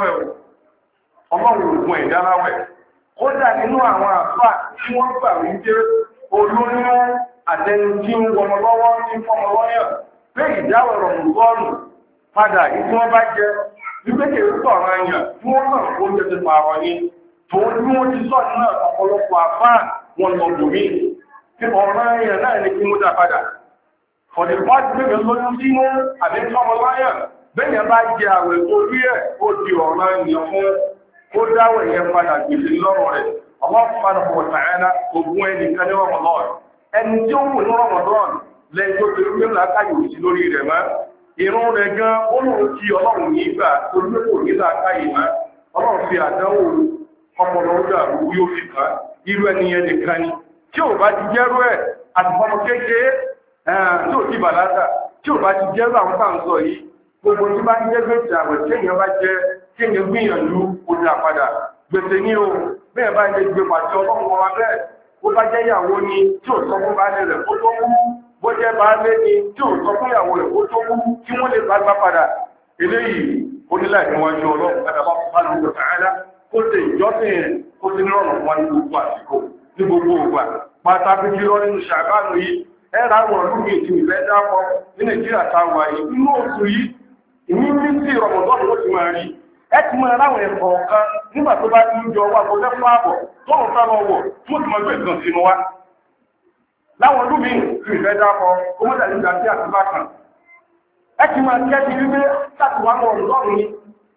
ẹ̀dáláwẹ̀ kódà nínú àwọn àfà tí wọ́n gbà wípé olóyún àtẹni tí ń wọmọ lọ́wọ́ ní fọmọ lọ́yàn pé ìdáwọ̀ rọ̀mùgọ́ọ̀nù padà ìtí wọ́n bá jẹ wípékè sọ̀rọ̀ ẹ̀yàn tí wọ́n náà kó jẹ́ ti pààrọ̀ ní tó ní wọ́n ti sọ náà ọ̀pọ̀lọpọ̀ àfà wọn lọ bòmí tí ọ̀rọ̀ ẹ̀yàn náà ní kí wọ́n dá padà ọ̀dẹ̀ pàtí pé lóyún sínú àbí fọmọ lọ́yàn bẹ́yẹn bá jẹ àwẹ̀ tó rí ẹ̀ ó di ọ̀rọ̀ ènìyàn fún ó dáwẹ̀ yẹn padà gbèsè lọ́rọ̀ rẹ̀ ọmọ fún ọ̀rọ̀ tààrà ogun ẹni kan ní Ramadan ẹni tí ó wù ní Ramadan lẹ́yìn tó ti rí lákàyè òsì lórí rẹ̀ mọ́ ìrun rẹ̀ gan ó lòun kí Ọlọ́run ní ìgbà olóko ní lákàyè mọ́ Ọlọ́run fi àdánwò ọpọlọ ọjà àrùn yóò fi kàn irú ẹni yẹn nìkan ni tí ò bá ti jẹ́rú ẹ̀ àtìfọmọ kékeré tí ò ti bàlágà tí ò bá ti jẹ́rú àwọn tá à ń sọ yìí gbogbo tí bá ń jẹ́ gbèsè àwẹ̀ kéèyàn bá jẹ́ kéèyàn gbìyànjú ojú àpadà gbèsè ní o bẹ́ẹ̀ bá ilé gbé pàtí ọlọ́run wọn bẹ́ẹ̀ ó bá jẹ́ ìyàwó ni tí ò sọ fún baálé rẹ̀ kó tó wú bó jẹ́ baálé ni tí ò sọ fún ìyàwó rẹ̀ kó tó wú kí wọ́n lè bá gbá padà eléyìí ó ní láì níwájú ọlọ́run padà bá fún báàlú ọ̀gá tààlà kó ṣe ìjọsìn kó ṣe nírọ̀rùn wọn ní gbogbo àsìkò ní gbogbo ògbà pàtàkì jùlọ nínú ṣàbánu yìí ẹ̀rọ àwọn ọdún mi ti ìfẹ́ dápọ̀ ní Nàìjíríà táwa yìí nínú oṣù yìí ìní ní sí Ramadan ló ti máa rí ẹ ti máa ráwọn ẹ̀kọ́ kan nígbà tó bá ti ń jọ wá kó lẹ́fún ààbọ̀ tó ń sá lọ wọ̀ tó ti máa gbé ìtàn sínú wa láwọn ọdún mi ti ìfẹ́ dápọ̀ kó mọ́ dàbí ìgbà sí àtúbà kan ẹ ti máa kẹ́ ti wípé láti wá lọ Ramadan ni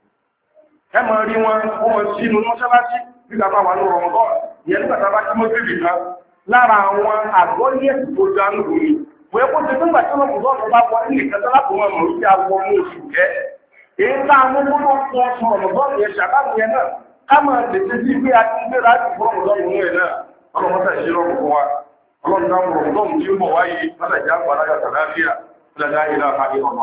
ẹ máa rí wọn ó máa sínú mọ́ṣáláṣí nígbà bá wà ní Ramadan ìyẹn nígbà tá a bá kí mọ́ bèbè kan lára àwọn àgbọ́yé tó dánú lórí wọ́n kó ti nígbà tí wọ́n kò bá wọ́n ní ìkẹta láti wọn mọ̀ wípé àwọn ọmọ oṣù kẹ́ èyí tá àwọn ọmọ tó fún ọsùn ọ̀nàbọ́ọ̀lù yẹn ṣàbámu yẹn náà ká máa tètè sí pé a ti gbé láti fún ọmọdọ́ọ̀lù yẹn náà ọlọ́mọdé ṣe lọ́rùn fún wa ọlọ́mọdé ọmọdọ́ọ̀lù tí ó bọ̀ wáyé látàjà àgbàrá yàtọ̀ láfíà lẹ́dá ilé àfáàdé ọmọ.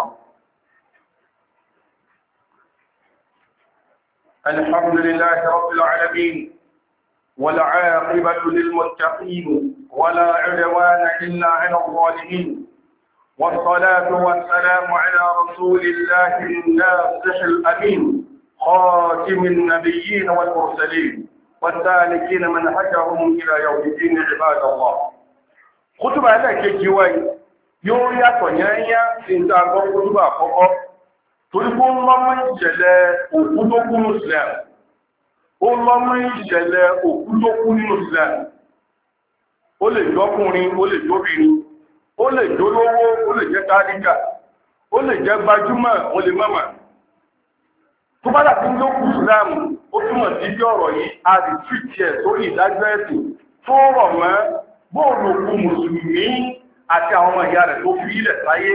alhamdulillahi rabbil alamin والعاقبة للمتقين ولا عدوان إلا على الظالمين والصلاة والسلام على رسول الله الناصح الأمين خاتم النبيين والمرسلين والسالكين منهجهم إلى يوم الدين عباد الله خطبة لك الجوي يوم يتنيا سنتاغو خطبة فقط تلقوا الله من جلاء وخطبكم مسلم ó lọ́mọ ìṣẹ̀lẹ̀ òkú tó kú nínú Islam ó lè jọ́kùnrin ó lè jóbìnrin ó lè jólówó ó lè jẹ́ tálíkà ó lè jẹ́ gbajúmọ̀ ó lè mọ́mà tó bá dàbí ló kú Islam ó túmọ̀ sí bí ọ̀rọ̀ yìí a rí fìtì ẹ̀ sórí ìdájọ́ ẹ̀sìn tó rọ̀ mọ́ bóòlù òkú mùsùlùmí àti àwọn ọmọ ìyá rẹ̀ tó fi ilẹ̀ sáyé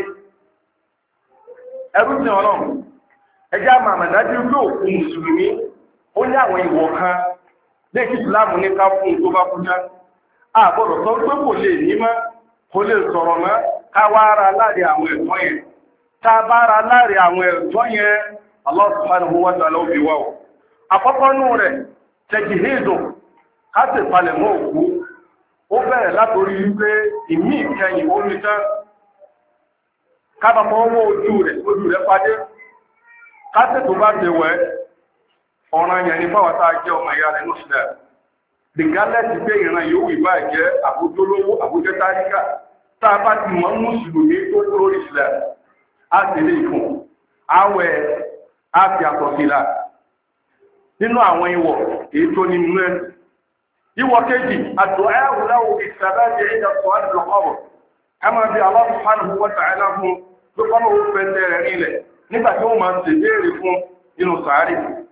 ẹrú sí ọlọ́run ẹjá màmàdájú pé òkú mùsùlùmí ó ní àwọn ìwọ̀ kan lè kí ìsìláàmù ní ká fún tó bá kújá àgbọ̀dọ̀ sọ pé kò lè ní mọ́ kò lè sọ̀rọ̀ mọ́ ká wá ara láàrin àwọn ẹ̀tọ́ yẹn tá a bá ara láàrin àwọn ẹ̀tọ́ yẹn Allah subhanahu wa ta'ala ó fi wá o àkọ́kọ́ nù rẹ̀ tẹ̀jìhìdù ká sì palẹ̀ mọ́ òkú ó bẹ̀rẹ̀ látorí wípé ìmí ìkẹyìn ó ní tán kábàmọ́ owó ojú rẹ̀ padé ká sì tó bá ti wẹ̀ ọ̀ràn yẹn ní fáwọn tá a jẹ́ ọmọ ìyá rẹ̀ lóṣìlẹ̀ dìgálẹ́tì pé ìran yóò ìbá jẹ́ àbójólówó àbójẹ́ táríkà tá a bá ti mọ̀ mùsùlùmí tó kúrò ìṣìlẹ̀ á sì lè fún àwẹ̀ á fi àtọ̀sílà nínú àwọn ìwọ̀ èyí tó ní inú ẹ̀ ìwọ̀ kejì àtọ̀ ẹ̀hùláwò ìṣàbájẹ́ ìjọsọ̀ àdìlọ́kọ̀rọ̀ ẹ máa bí Allah subhanahu wa ta'ala fún tó kọ́ lówó fẹ́ tẹ́rẹ̀ nílẹ̀ nígbà tí wọ́n máa ṣèbéèrè fún inú sàárì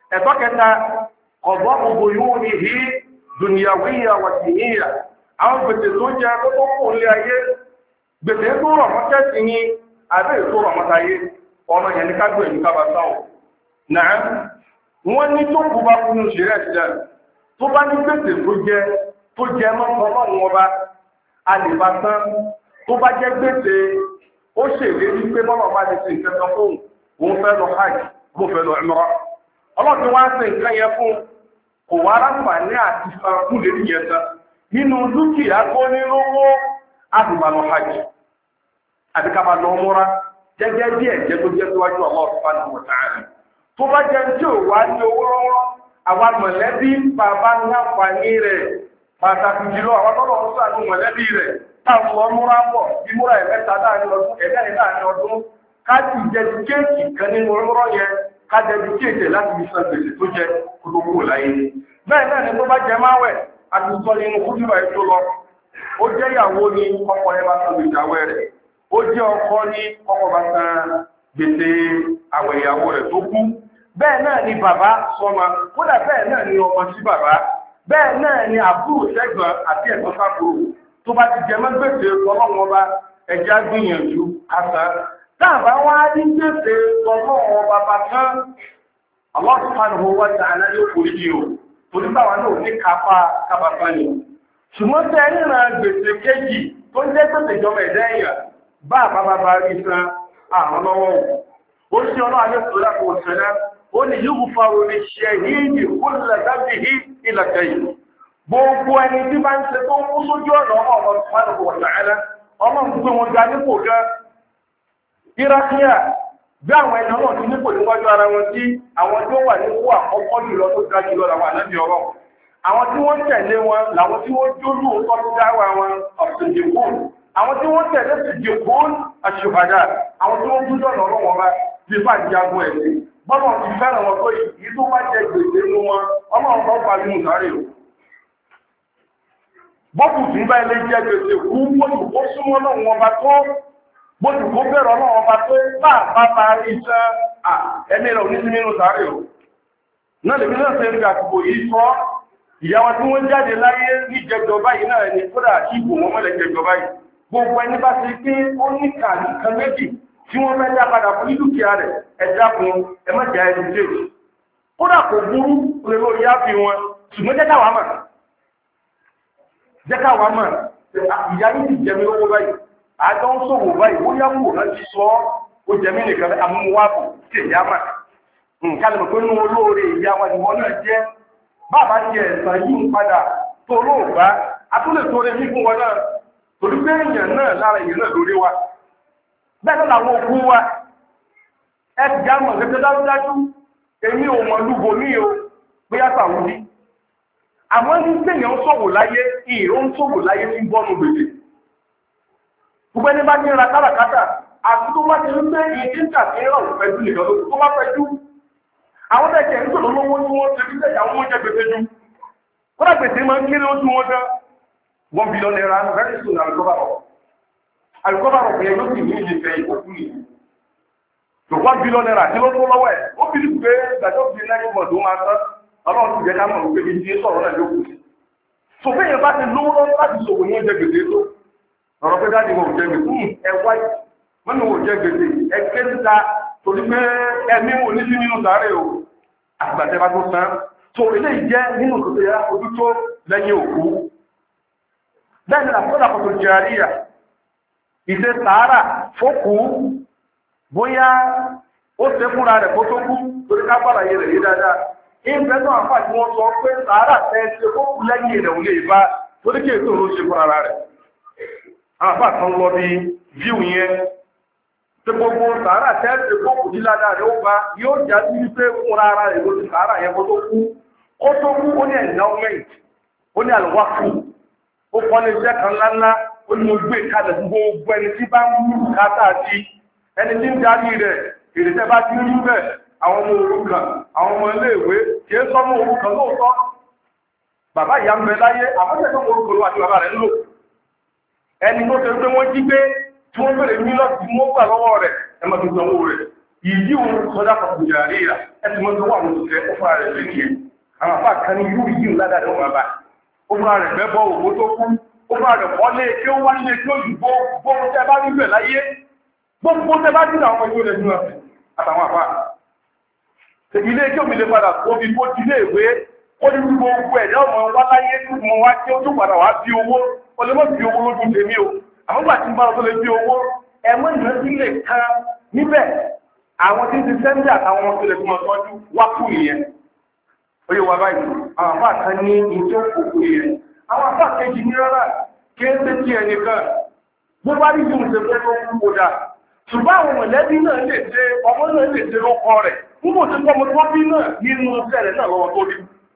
ẹ̀tọ́ kẹta ọ̀bọ̀ gbogbo yóò ní hí dùnìyàwíyà wà dìníyà àwọn gbèsè tó jẹ tó kò lé ayé gbèsè tó rọ̀ mọ́tẹ́ sí ní abẹ́ ètò rọ̀ mọ́tayé ọmọ yẹn ní kágbé ní kábà sáwọ̀ náà wọ́n ní tó kú bá kú ní òṣèré ẹ̀sẹ̀ tó bá ní gbèsè tó jẹ mọ́tọ́ ọlọ́run ọba a lè bá tán tó bá jẹ́ gbèsè ó ṣèlérí pé bọ́lá ọba ti ṣe nǹkan kan fóun òun fẹ́ lọ hajj bó fẹ́ lọ umrah ọlọ́run wá ṣe nǹkan yẹn fún kò wá ráǹfààní àti fún lérí yẹn tán nínú dúkìá tó ní lówó àdùbà lọ hajj àdìkàbà lọ umrah gẹ́gẹ́ bí ẹ̀jẹ̀ tó jẹ́ síwájú Allah subhanahu wa ta'ala tó bá jẹ́ tí ò wá ní owó lọ́wọ́ àwọn mọ̀lẹ́bí bàbá ń láǹfààní rẹ̀ pàtàkì jùlọ àwọn tọ́lọ̀ ń sàánú mọ̀lẹ́bí rẹ̀ táwọn múra pọ̀ bí múra ẹ̀mẹ́ta láàrin ọdún káàkì jẹ́ kéèkì kan nínú ọmọrọ̀ yẹn kájẹ́ kéèkì láti fi san gbèsè tó jẹ́ kúròkú láyé bẹ́ẹ̀ náà ni tó bá jẹ máwẹ̀ àti sọ nínú kúrúbà ètò lọ ó jẹ́ ìyàwó ní ọkọ ẹ bá san gbèsè àwẹ̀ rẹ̀ ó jẹ́ ọkọ ní ọkọ bá san gbèsè àwẹ̀ ìyàwó rẹ̀ tó kú bẹ́ẹ̀ náà ni bàbá sọmọ kódà bẹ́ẹ̀ náà ni ọmọ sí bàbá bẹ́ẹ̀ náà ni àbúrò sẹ́gbọ̀n àti ẹ̀gbọ́n sábúrò tó bá ti jẹ mọ́ gbèsè ọlọ́run ọba ẹja gbìyànjú àṣà dáàbá wá ní gbèsè ọlọ́run ọba bàtán Allah subhanahu wa ta'ala yóò forí jì o torí báwa náà ní kápá kábàtà ni ṣùgbọ́n tẹ́ níran gbèsè kejì tó ń jẹ́ gbèsè ìjọba ẹ̀dá èèyàn bá àbábábá rí san àrùn lọ́wọ́ ó ṣe ọlọ́run ayé kò lápò òṣèlú ó ní yóò farò ní ṣe yìí kúlẹ̀ dábìí ìlàkẹ́ yìí gbogbo ẹni tí bá ń ṣe tó ń kú sójú ọ̀nà ọmọ subhanahu wa ta'ala ọmọ gbogbo wọn ga nípò gan irakíyà bí àwọn ẹni ọlọ́run ti nípò níwájú ara wọn tí àwọn tí ó wà nípò àkọ́kọ́ jùlọ tó ga jùlọ làwọn ànábì ọ̀rọ̀ àwọn tí wọ́n tẹ̀lé wọn làwọn tí wọ́n jólú òótọ́ tó dáwà wọn ọ̀sìndìkú àwọn tí wọ́n tẹ̀lé sìndìkú àṣùhàdà àwọn tí wọ́n dúdọ̀ lọ́rọ̀ wọn bá bí bá jagun ẹ̀sìn bọ́lọ̀ ti fẹ́ràn wọn tó yìí tó bá jẹ gbèsè nínú wọn ọlọ́run kan pa nínú sáré o bọ́kù tí ń bá ilé jẹ́ gbèsè kú bójú kó súnmọ́ náà wọn bá tó bójú kó bẹ̀rọ náà wọn bá tó bá bá rí iṣẹ́ ẹni rẹ̀ oníṣí nínú sáré o náà lèmi náà ṣe ń ga àtìkò yìí sọ ìyàwó tí wọ́n jáde láyé ní jẹjọ báyìí náà ni kódà kí ìbò wọn mọ́lẹ̀ jẹjọ báyìí gbogbo ẹni bá ti pé ó ní kan méjì tí wọ́n fẹ́ dá padà fún dúkìá rẹ̀ ẹ̀dá kun ẹ má jà ẹni jẹ́ kódà kò burú lè lórí yáfi wọn ṣùgbọ́n jẹ́ káwàá mọ̀ jẹ́ káwàá mọ̀ ìyá yìí ti jẹ́mi lówó báyìí àjọ ń sòwò báyìí ó yá wò náà ti sọ ó jẹ́mi nìkan amúwábù tí ìyá mà nǹkan lè mọ̀ pé nínú olóore ìyá wọn ìwọ náà jẹ́ bàbá ti ẹ̀sán yìí ń padà tó olóògbá atúlẹ̀ tó rẹ̀ mí fún wọn náà torí pé èèyàn náà lára èèyàn náà lórí wa bẹ́ẹ̀ làwọn ogun wa ẹ ti já mọ̀ gẹ́gẹ́ dájúdájú èmi ò mọ̀ lúgbò ní o bóyá sàwúdí àmọ́ ní tèèyàn ń ṣòwò láyé ìró ń ṣòwò láyé ní bọ́ọ̀nù gbèsè gbogbo ẹni bá ní ra káràkátà àti tó bá ti ń gbé ìdí ń tàbí rọ̀ pẹ̀lú nìkan tó bá fẹ́jú àwọn tẹ̀kẹ̀ ń tòló lówó tí wọ́n ti rí tẹ̀kẹ̀ àwọn oúnjẹ gbèsè ju kódà gbèsè máa ń kéré ojú wọn dán $1 billion very soon àlùkọ́bàrọ̀ pẹ̀lú ló sì ní ìfẹ́ ìkòkú yìí tó $1 billion tí ló tó lọ́wọ́ ẹ̀ ó fi pé gbàjọ́ fi náà yóò tó máa tán ọlọ́run ti jẹ́ ká mọ̀ wípé ibi tí sọ̀rọ̀ náà ló kù sí so fẹ́ yẹn bá ti lówó lọ́wọ́ láti ṣòwò ní oúnjẹ gbèsè tó ọ̀rọ̀ pé dáàdì wọn ò jẹ gbèsè ẹ wáyé wọn ni wọn ò jẹ gbèsè ẹ ké síta torí pé ẹmí wọn ní sí nínú sáré o àgbàtẹ́ bá tó san so eléyìí jẹ́ nínú kòtò yẹn ojú tó lẹ́yìn òkú bẹ́ẹ̀ ni àkọ́dà kòtò jẹ́ àríyà ìṣe sàárà fókù bóyá ó ṣe fúnra rẹ̀ kó tó kú torí ká bára yẹ rẹ̀ yé dáadáa ìbẹ́ náà àpá tí wọ́n sọ pé sàárà tẹ́ ṣe fókù lẹ́yìn rẹ̀ ò lè bá torí kí èso ló ṣe fúnra rẹ̀ àpá kan lọ bí jíù yẹn tí gbogbo sàárà tẹ́ ṣe fókù níládà rẹ̀ ó bá yóò já sí wípé fúnra rẹ̀ ló ti sàárà yẹn kó tó kú ó ní endowment ó ní àlùwákù ó kọ́ ní iṣẹ́ kan ńláńlá ó ní mo gbé kalẹ̀ fún gbogbo ẹni tí bá ń mú kátà sí ẹni tí ń darí rẹ̀ ìrètẹ́ bá ti rí bẹ̀ àwọn ọmọ òrukàn àwọn ọmọ iléèwé kì í sọ́mọ òrukàn lóòótọ́ bàbá ìyá ń bẹ láyé àbọ̀tẹ́ tó mọ orúkọ ló àti bàbá rẹ̀ ń lò ẹni tó ṣe pé wọ́n jí gbé tí wọ́n bèrè mílíọ̀nù tí wọ́n gbà lọ́wọ́ rẹ̀ ẹ máa fi sanwó rẹ̀ ìdí òun sọ́dá pàtàkì jàríyà ẹ̀sìn mọ́tò wà lóṣù tẹ́ ó fúnra rẹ̀ lẹ́nu yẹn àwọn àfáà kan ní irú ìdí òun ládàá ló máa bá ó fúnra rẹ̀ bẹ́ bọ́ òwò tó kú ó fúnra rẹ̀ kọ́ lé kí ó wá nílé kí ó yìí bó tẹ́ bá nílẹ̀ láyé gbogbo tẹ́ bá nílẹ̀ àwọn ìlú rẹ̀ nínú àtàwọn àfáà ilé kí omi lè padà tóbi kó ti lé ìwé ó ní gbogbo ẹ̀dá ọmọ wá láyé tó mọ wá tí ó tún padà wá bí owó ó lè mọ́ bí owó lójú tèmi o àwọn gbà tí ń bá ọ tó lè bí owó ẹ̀mọ́ ìrántí lè kan níbẹ̀ àwọn tí ń ti sẹ́ńdì àtàwọn ọmọ tó lè fún ọtọ́jú wá kú ìyẹn ó yẹ wá báyìí àwọn àfáà kan ní ìjọ òkú ìyẹn àwọn àfáà kejì ní rárá kí ń tẹ́ tí ẹnìkan bó bá rí ìdùn ṣe fẹ́ tó kú kódà ṣùgbọ́n àwọn mọ̀lẹ́bí náà lè ṣe ọmọ náà lè ṣe lọ́kọ rẹ̀ nígbò tí ọmọ tó bí náà nínú sẹ́rẹ̀ náà lọ́wọ́ tó bí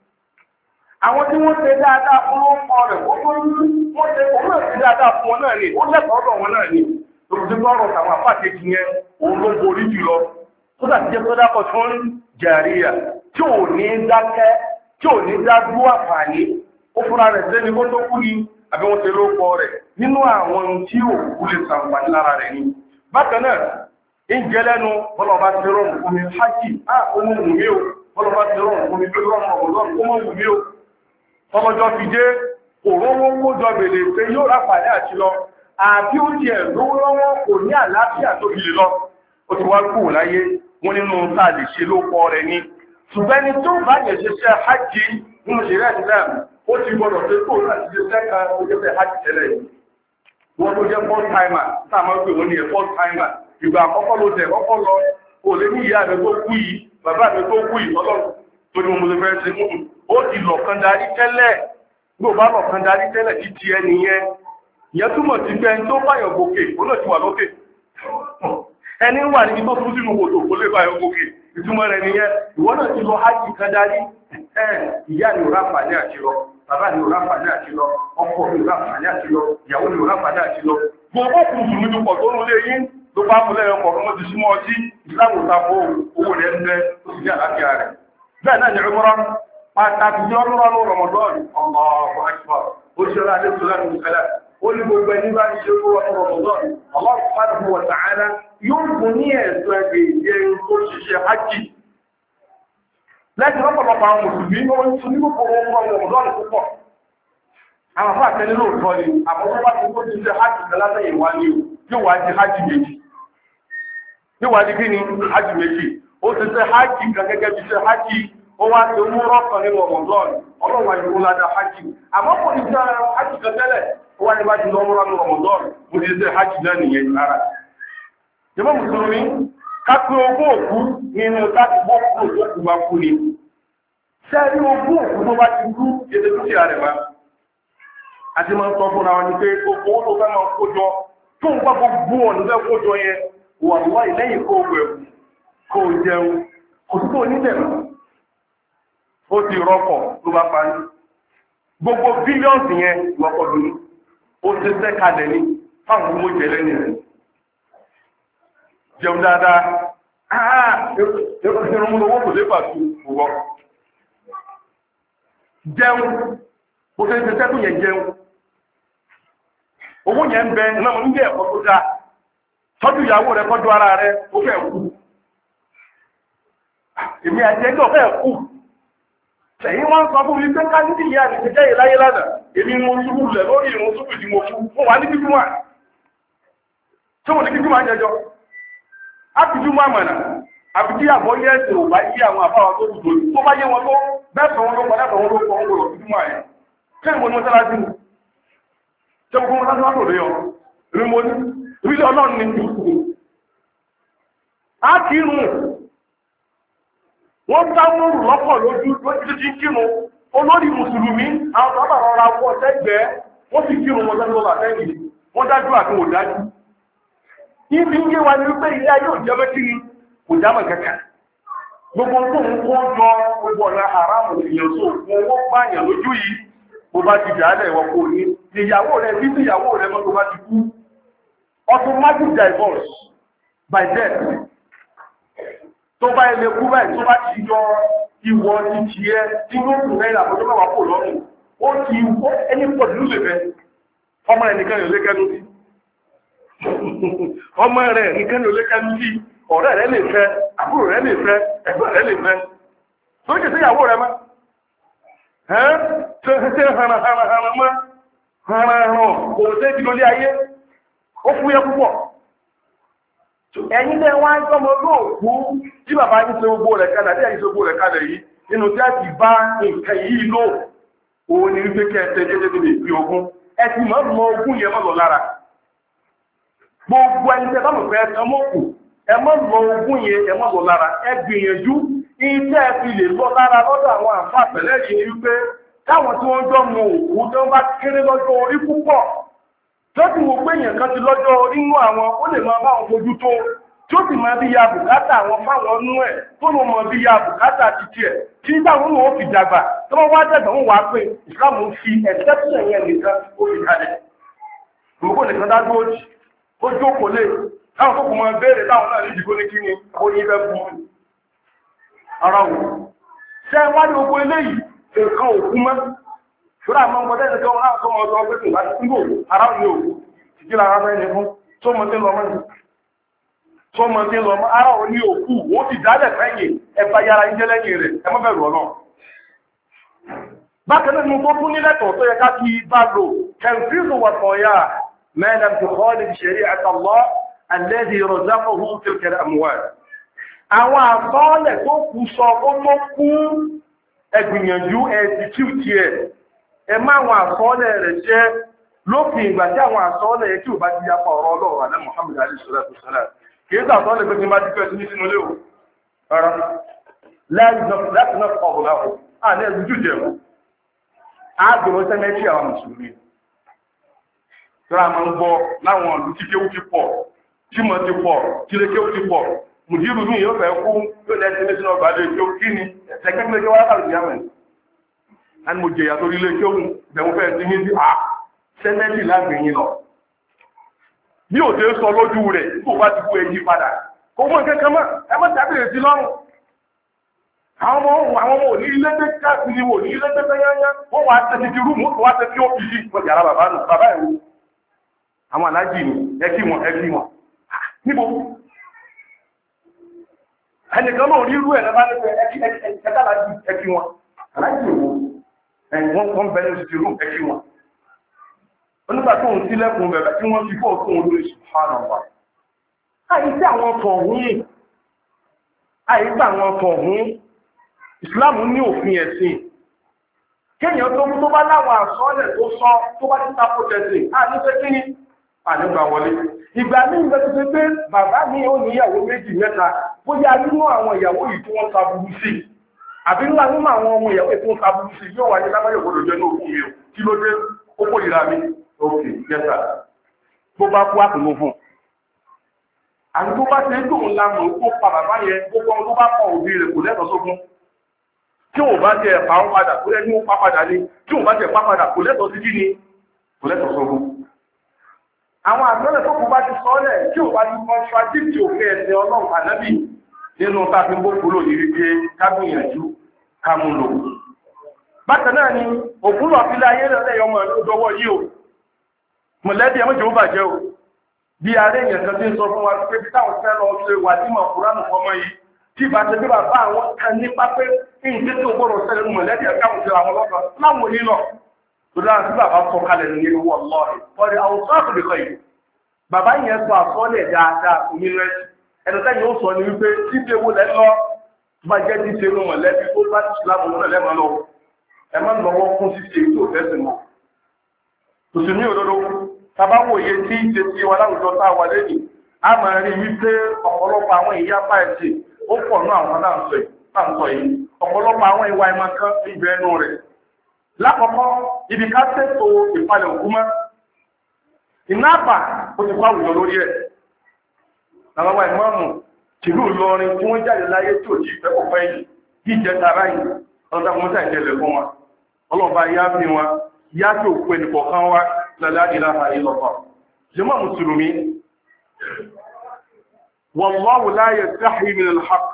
àwọn tí wọ́n ṣe dáadáa fún ọkọ rẹ̀ wọ́n ṣe òun náà ṣe dáadáa fún wọn náà ni ó lẹ́kọ̀ọ́ ọ̀dọ̀ wọn náà ni lóòótọ́ lọ́rọ̀ àwọn àpáàtẹ́ ti yẹn òun ló borí jù lọ tó dà jẹ́ sọ́dá kan tó ń jàríyà tí ò ní dákẹ́ tí ò ní dájú àǹfààní ó fúnra rẹ̀ sẹ́ni kó tó kú ni àbí wọ́n ṣe ló kọ rẹ̀ nínú àwọn tí òkú lè ṣàǹfààní lára rẹ̀ ni bákan náà ń jẹ́ lẹ́nu bọ́lọ̀bá ti rọrùn fún mi hajji ọmọ wùmí o bọ́lọ̀bá ti rọrùn fún mi tó rọrùn ọmọ wùmí o ọmọjọ́ fi dé òrówó kójọ bèèrè pé yóò rápàdé àti lọ àbí ó ti ẹ̀lówó lọ́wọ́ kò ní àlàáfíà tó fi lè lọ ó ti wá kú láyé wọn nínú tá lè ṣe ló kọ rẹ̀ ni ṣùgbọ́n ẹni tó bá yẹ ṣiṣẹ́ hajji nínú ṣẹlẹ̀ islam ó ti gbọdọ̀ pé kó láti ṣiṣẹ́ kan ó jẹ́ fẹ́ hajji tẹ́lẹ̀ wọ́n tó jẹ́ first timer tá a máa ń pè wọ́n ní first timer ìgbà àkọ́kọ́ ló tẹ̀ kọ́kọ́ lọ kò lè ní ìyá rẹ̀ tó kú yìí bàbá rẹ̀ tó kú yìí ọlọ́run tó ní mo lè fẹ́ ṣe mú ó ti lọ̀kan darí tẹ́lẹ̀ ní ò bá lọ̀kan darí tẹ́lẹ̀ ti ti ẹni yẹn ìyẹn túmọ̀ sí pé ẹni tó báyọ̀ gòkè ó náà ti wà lókè ẹni wà níbi tó tún sínú wòtò kó lè báyọ̀ gòkè ìtumọ̀ rẹ̀ nìyẹn ìwọ náà ti lọ hajj kan darí ìyá ni ò ráǹfààní àti lọ bàbá ni ò ráǹfààní àti lọ ọkọ ni ò ráǹfààní àti lọ ìyàwó ni ò ráǹfààní àti lọ gbogbo kùsùn mi tó pọ̀ tó ń lé yín ló bá mú lẹ́yìn ọkọ̀ fún ọdún símọ́ ọtí ìsìláàmù ìtàkó owó rẹ̀ ń bẹ ó sì ní àlàáfíà rẹ̀. bẹ́ẹ̀ náà ní ọmọrọ́ pàtàkì jẹ́ ọlọ́rọ̀ ní rọmọdọ́ọ̀nù ọmọ àṣìbọ̀ ó ṣe ọlá adé tó lẹ́nu ìfẹ́lẹ̀ ó ní gbogbo ẹni bá ń ṣe owó ọmọ rọmọdọ́ọ̀nù Allah subhanahu wa ta'ala yóò fún ní ẹ̀sọ́ ẹgbẹ̀ ìdíyẹ tó ṣiṣẹ́ hajj. lẹ́yìn lọ́pọ̀lọpọ̀ àwọn mùsùlùmí ó ń tún ní gbogbo ọmọ rọmọdọ́ọ̀nù púpọ̀ àwọn afọ àtẹni lóòótọ́ ni àbọ̀wọ́ bá ti kó ti ṣe hajj kẹlásẹ̀yìn wá ní yóò wá di hajj méjì yóò wá di kí ni hajj méjì ó ti ṣe hajj kan gẹ́gẹ́ bí ṣe hajj ó wá ti mú rọ́ọ̀kan nínú Ramadan ọlọ́wà ìlú ládàá hajj àmọ́ kò ní ṣe hajj kan tẹ́lẹ̀ ó wá ní bá ti lọ múra ní Ramadan mo ti ṣe hajj náà nìyẹn rárá. jẹ́mọ́ mùsùlùmí kápẹ́ ogún òkú nínú láti bọ́ kúrò tó kú bá kú ni sẹ́ẹ̀rí ogún òkú tó bá ti kú ètò dúkìá rẹ̀ máa àti máa ń sọ fúnra wọn ni pé gbogbo owó tó fẹ́ máa kójọ tó ń gbá gbogbo ọ̀nà fẹ́ kójọ yẹn wà wá ìlẹ́yìn kó wẹ̀ kó jẹun kò sí tó nílẹ̀ mọ́ ó ti rọ́pọ̀ ló bá parí gbogbo bílíọ̀nù yẹn lọ́pọ̀ lónìí ó ti sẹ́ kalẹ̀ ní fáwọn owó jẹ lẹ́yìn rẹ̀ jẹun dáadáa irun owó kò lè pàtó òwò jẹun bó ṣe ń ṣe sẹ́kù yẹn jẹun owó yẹn ń bẹ náà ní ẹ̀kọ́ tó dáa tọ́jú ìyàwó rẹ̀ kọ́jú ara rẹ̀ ó fẹ́ kú èmi àjẹ́jọ́ fẹ́ kú tẹ̀yìn wọ́n sọ fún mi pé ká níbi ìyá àti ìjẹ́ ìláyé lánàá èmi mo ṣubú lẹ̀ lórí ìrún ṣubú tí mo fún fún wa ní bíbí wà tí wọ́n ní bíbí wà jẹjọ́ ápìjú máa mọ̀nà àbí tí àbọ̀ yẹ́ ẹ̀sẹ̀ ò bá yí àwọn àbáwà tó kù tó bá yé wọn tó bẹ́ẹ̀ sọ wọn ló padà sọ wọn ló kọ́ wọn lọ bíbí wà yẹn kí ni mo ní mọ́sálásí mu ṣé mo fún mọ́sálásí wà lórí ọ èmi mo ní ìbílẹ̀ ọlọ́run ní ìlú á kírun wọ́n dáwọn lọ́pọ̀ lójú tí kírun olórí mùsùlùmí àwọn bàbá rọra wọ́ sẹ́gbẹ̀ẹ́ wọ́n sì kírun wọn sẹ́gbẹ̀ẹ́ àtẹ́yìn wọ́n dájú àti wò dájú ibi ń yé wa ní wípé ilé ayé òjẹ́ mẹ́tí kò jámọ̀ kẹ́kẹ́ gbogbo tó ń kó jọ gbogbo ọ̀nà haramu èèyàn tó fún owó pààyàn lójú yìí bó bá ti dàálẹ̀ ìwọ̀n kò ní ìyàwó rẹ̀ bí ìyàwó rẹ̀ mọ́ tó bá ti kú automatic divorce by death tó bá ilé kú báyìí tó bá ti yọ ìwọ ti ti ẹ tí ó kù náírà àbọ̀jọ́ mẹ́wàá kò lọ́rùn ó ti ẹni pọ̀ nínú lè fẹ́ ọmọ ẹnìkan yóò lé kẹ́nu sí ọmọ rẹ̀ nìkan ló lé kẹ́lú sí ọ̀rẹ́ rẹ̀ lè fẹ́ àbúrò rẹ̀ lè fẹ́ ẹ̀gbọ́n rẹ̀ lè fẹ́ tó kìí sí ìyàwó rẹ̀ mọ́ ẹ́ tó ṣe hànà mọ́ hànà kò sí ìdílé lé ayé ó fúyẹ́ púpọ̀ ẹ̀yin lẹ́ wá ń tọ́mọ lóòkú tí bàbá yín ṣe gbogbo rẹ̀ kalẹ̀ àti ẹ̀yin ṣe gbogbo rẹ̀ kalẹ̀ yìí nínú tí a ti bá nǹkan yìí lò òun ni wípé kẹ́ ẹ tẹ́ dédé níbi ìpín ogún ẹ ti mọ̀ ogún yẹn mọ́ lọ lára gbogbo ẹni tẹ́ bá mọ̀ pé ẹ tán mọ́ kù ẹ mọ́ lọ ogún yẹn ẹ mọ́ lọ lára ẹ gbìyànjú iṣẹ́ ẹ fi lè lọ lára lọ́dọ̀ àwọn àǹfà pẹ̀lẹ́ yìí ni wípé táwọn tí wọ́n jọ mọ òkú tí wọ́n bá kéré lọ́jọ́ orí púpọ̀ tó ti wò pé èèyàn kan ti lọ́jọ́ orí nú àwọn ó lè máa bá wọn fojú tó tí ó sì máa bí ya bùkátà àwọn fáwọn nú ẹ̀ tó ló mọ bí ya bùkátà títí ẹ̀ tí táwọn nù ó fi dàgbà tó wọ́n wá dàgbà wọn wá pé ìsìlámù ń fi exception yẹn nìkan ó fi kalẹ̀ gbogbo nìkan dá dúró jì ó jókòó lé táwọn tó kò mọ béèrè táwọn náà nídìí kó ní kí ni ó ní fẹ́ fún un ara wò ṣé wá ní gbogbo eléyìí nǹkan òkú mọ́ ṣúra àmọ́ ọmọdé ẹni tí wọ́n náà tó mọ́ ọdún pé kò bá ti kúrò ara ní òkú ìdí lára mẹ́rin fún tó mọ́ tí lọ́mọ́ ní tó mọ́ tí lọ́mọ́ ara ò ní òkú wọ́n ti dálẹ̀ fẹ́yìn ẹgbà yára ń jẹ́ lẹ́yìn rẹ̀ ẹ má bẹ̀rù ọ̀nà bákan náà tó tún nílẹ̀tọ̀ tó yẹ ká kí bá lò kẹfìrù wà tọ̀yà mẹ́rin tó kọ́ lè ṣeré àtàlọ́ alẹ́dì rọ̀záfọ̀hún tó kẹrẹ àmúwà àwọn àkọọ́lẹ̀ tó kù sọ ó tó kú ẹgbìyànjú ẹ̀dìkútì ẹ má àwọn àkọọ́lẹ̀ rẹ̀ jẹ́ lópin ìgbà tí àwọn àkọọ́lẹ̀ yẹ kí ò bá ti yapa ọ̀rọ̀ ọlọ́rọ̀ alẹ́ Muhammad alayhi salatu wassalam kì í sàkọọ́lẹ̀ pé kí n bá dípẹ́ sí nínú ilé o rárá láti náà kọ̀ ọ̀hún láhùn àní ẹ̀dùjú jẹ̀mú àgbèrò sẹ́mẹ́tì àwọn mùsùlùmí tó a máa ń gbọ́ láwọn ìlú tí kéwú ti pọ̀ tí mọ̀ ti pọ̀ tí lè kéwú ti pọ̀ mùdírù mi yóò fẹ́ kú yóò lẹ́sí ní sínú ọgbà lè kéwú kí ni ẹ̀kẹ́kẹ́ kéwú látàrí ìyáwẹ̀ ẹni mo jẹ̀yà torí lè kéwú bẹ̀rù fẹ́ sí ní à sẹ́mẹ́tì lágbèyìn lọ bí ò tẹ́ sọ lójú rẹ̀ tó bá ti kú èyí padà kò mọ̀ kẹ́kẹ́ mọ́ ẹ mọ́ tàbílẹ̀ sí lọ́rùn àwọn ọmọ òní ilé tẹ́ káàkiri wò ní ilé tẹ́ yányá wọ́n wá tẹ́ ti rúmù wá tẹ́ tí ó fi sí wọ́n yàrá bàbá nù bàbá ẹ̀wò àwọn alájì ní ẹkí wọn níbo ẹnìkan náà rí rú ẹ̀ lọ́bá nípa ẹkàlájì ẹkí wọn alájì òwò wọ́n bẹ̀rẹ̀ sí ti rú ẹkí wọn onígbà tó ń sílẹ̀kùn bẹ̀rẹ̀ tí wọ́n fi fọ́ fún olórí subhanallah àìsí àwọn fọ̀hún ìsìláàmù ní òfin ẹ̀sìn kéèyàn tó bá láwọn àsọ́ọ̀lẹ̀ tó sọ tó bá títà pọ̀tẹ̀sì àníṣẹ́ kí ni ànígbà wọlé ìgbà ní ìgbà tó ṣe pé bàbá mi ó ní ìyàwó méjì mẹ́ta bóyá nínú àwọn ìyàwó yìí tí wọ́n taburú sí àbí ńlá nínú àwọn ọmọ ìyàwó tí wọ́n taburú sí yóò wáyé lábáyọ̀ gbọdọ̀ jẹ́ ní òkú mi ò kí ló dé ó kò ìra mi òkè yẹta tó bá kú àpò fún àti tó bá ṣe tó ńlá mọ̀ ó pa bàbá yẹn gbogbo ọmọ tó bá pọ̀ òbí rẹ̀ kò lẹ́tọ̀ọ́ sókún tí ò bá jẹ ẹ̀pà ń padà kó lẹ́ni ó pá padà ní tí ò bá jẹ ẹ̀pà padà kò lẹ́tọ̀ọ́ sí kí ni kò lẹ́tọ̀ọ́ sókún àwọn àtọ́lẹ̀ tó kù bá ti sọ́lẹ̀ tí ò bá ti contradict òfin ẹ̀sìn ọlọ́run ànábì nínú tàbí gbókúrò ní wípé kágbìyànjú kámúlò bákan náà ni òkúrò àfilẹ̀ ayé rẹ̀ ọmọ ìlúdọwọ́ yìí o mọ̀lẹ́bí ẹmọ́jọ́ ó bàjẹ́ o bí ààrẹ èèyàn kan tí ń sọ fún wa pé bí táwọn fẹ́ lọ ṣe wà ní mọ̀kúránù fọmọ yìí tí bá ṣe bí bàbá àwọn kan nípa pé nǹkan tí ó gbọ́dọ̀ ṣẹlẹ̀ mọ̀lẹ́bí ẹ̀káwọn ṣe àwọn ọlọ́pàá láwọn onílọ̀ lọ́dá tí bàbá sọ kalẹ̀ ní irú wọ́n lọ́rẹ̀ ọ̀rẹ́ àwòsàn àtúndìkọ̀ yìí bàbá yẹn sọ àsọ́lẹ̀ dáadáa nínú ẹ̀sì ẹ̀dọ̀tẹ́ yóò sọ ní wípé títí ewu lẹ́lọ́ bá jẹ́ títí inú mọ̀lẹ́bí tó bá ti ṣìlámù náà lẹ́mọ̀ lọ ẹ má lọ́wọ́ fún títí èyí tó fẹ́sìn mọ́ tòṣìmí òdodo tàbá wòye tí ìṣe tí wa láwùjọ tá a wà lẹ́yìn a máa rí wípé ọ̀pọ̀lọpọ̀ àwọn ìyá bá ẹ̀sìn ó pọ̀ ní àwọn náà sọ yìí ọ̀pọ̀lọpọ̀ àwọn ìwà ìmọ̀ kan ìbẹ̀ ẹnu rẹ̀ lákọ̀ọ́kọ́ ibi ká tètò ìpalẹ̀ òkú mọ́ iná àpà ó ti kọ́ àwùjọ lórí ẹ̀ àwọn ìmọ̀ọ̀mù tìlú Ìlọrin tí wọ́n jáde láyé tí ò jí ìfẹ́ kò fẹ́ yìí bí ìjẹta ráyìí ọlọ́dà wọn tà ìjẹlẹ̀ fún wọn ọlọ́ba yá fi wọn yá tí òkú ẹnì kọ̀ọ̀kan wá la ilaha illallah jàmá mùsùlùmí wallahu la yastahi min al-haqq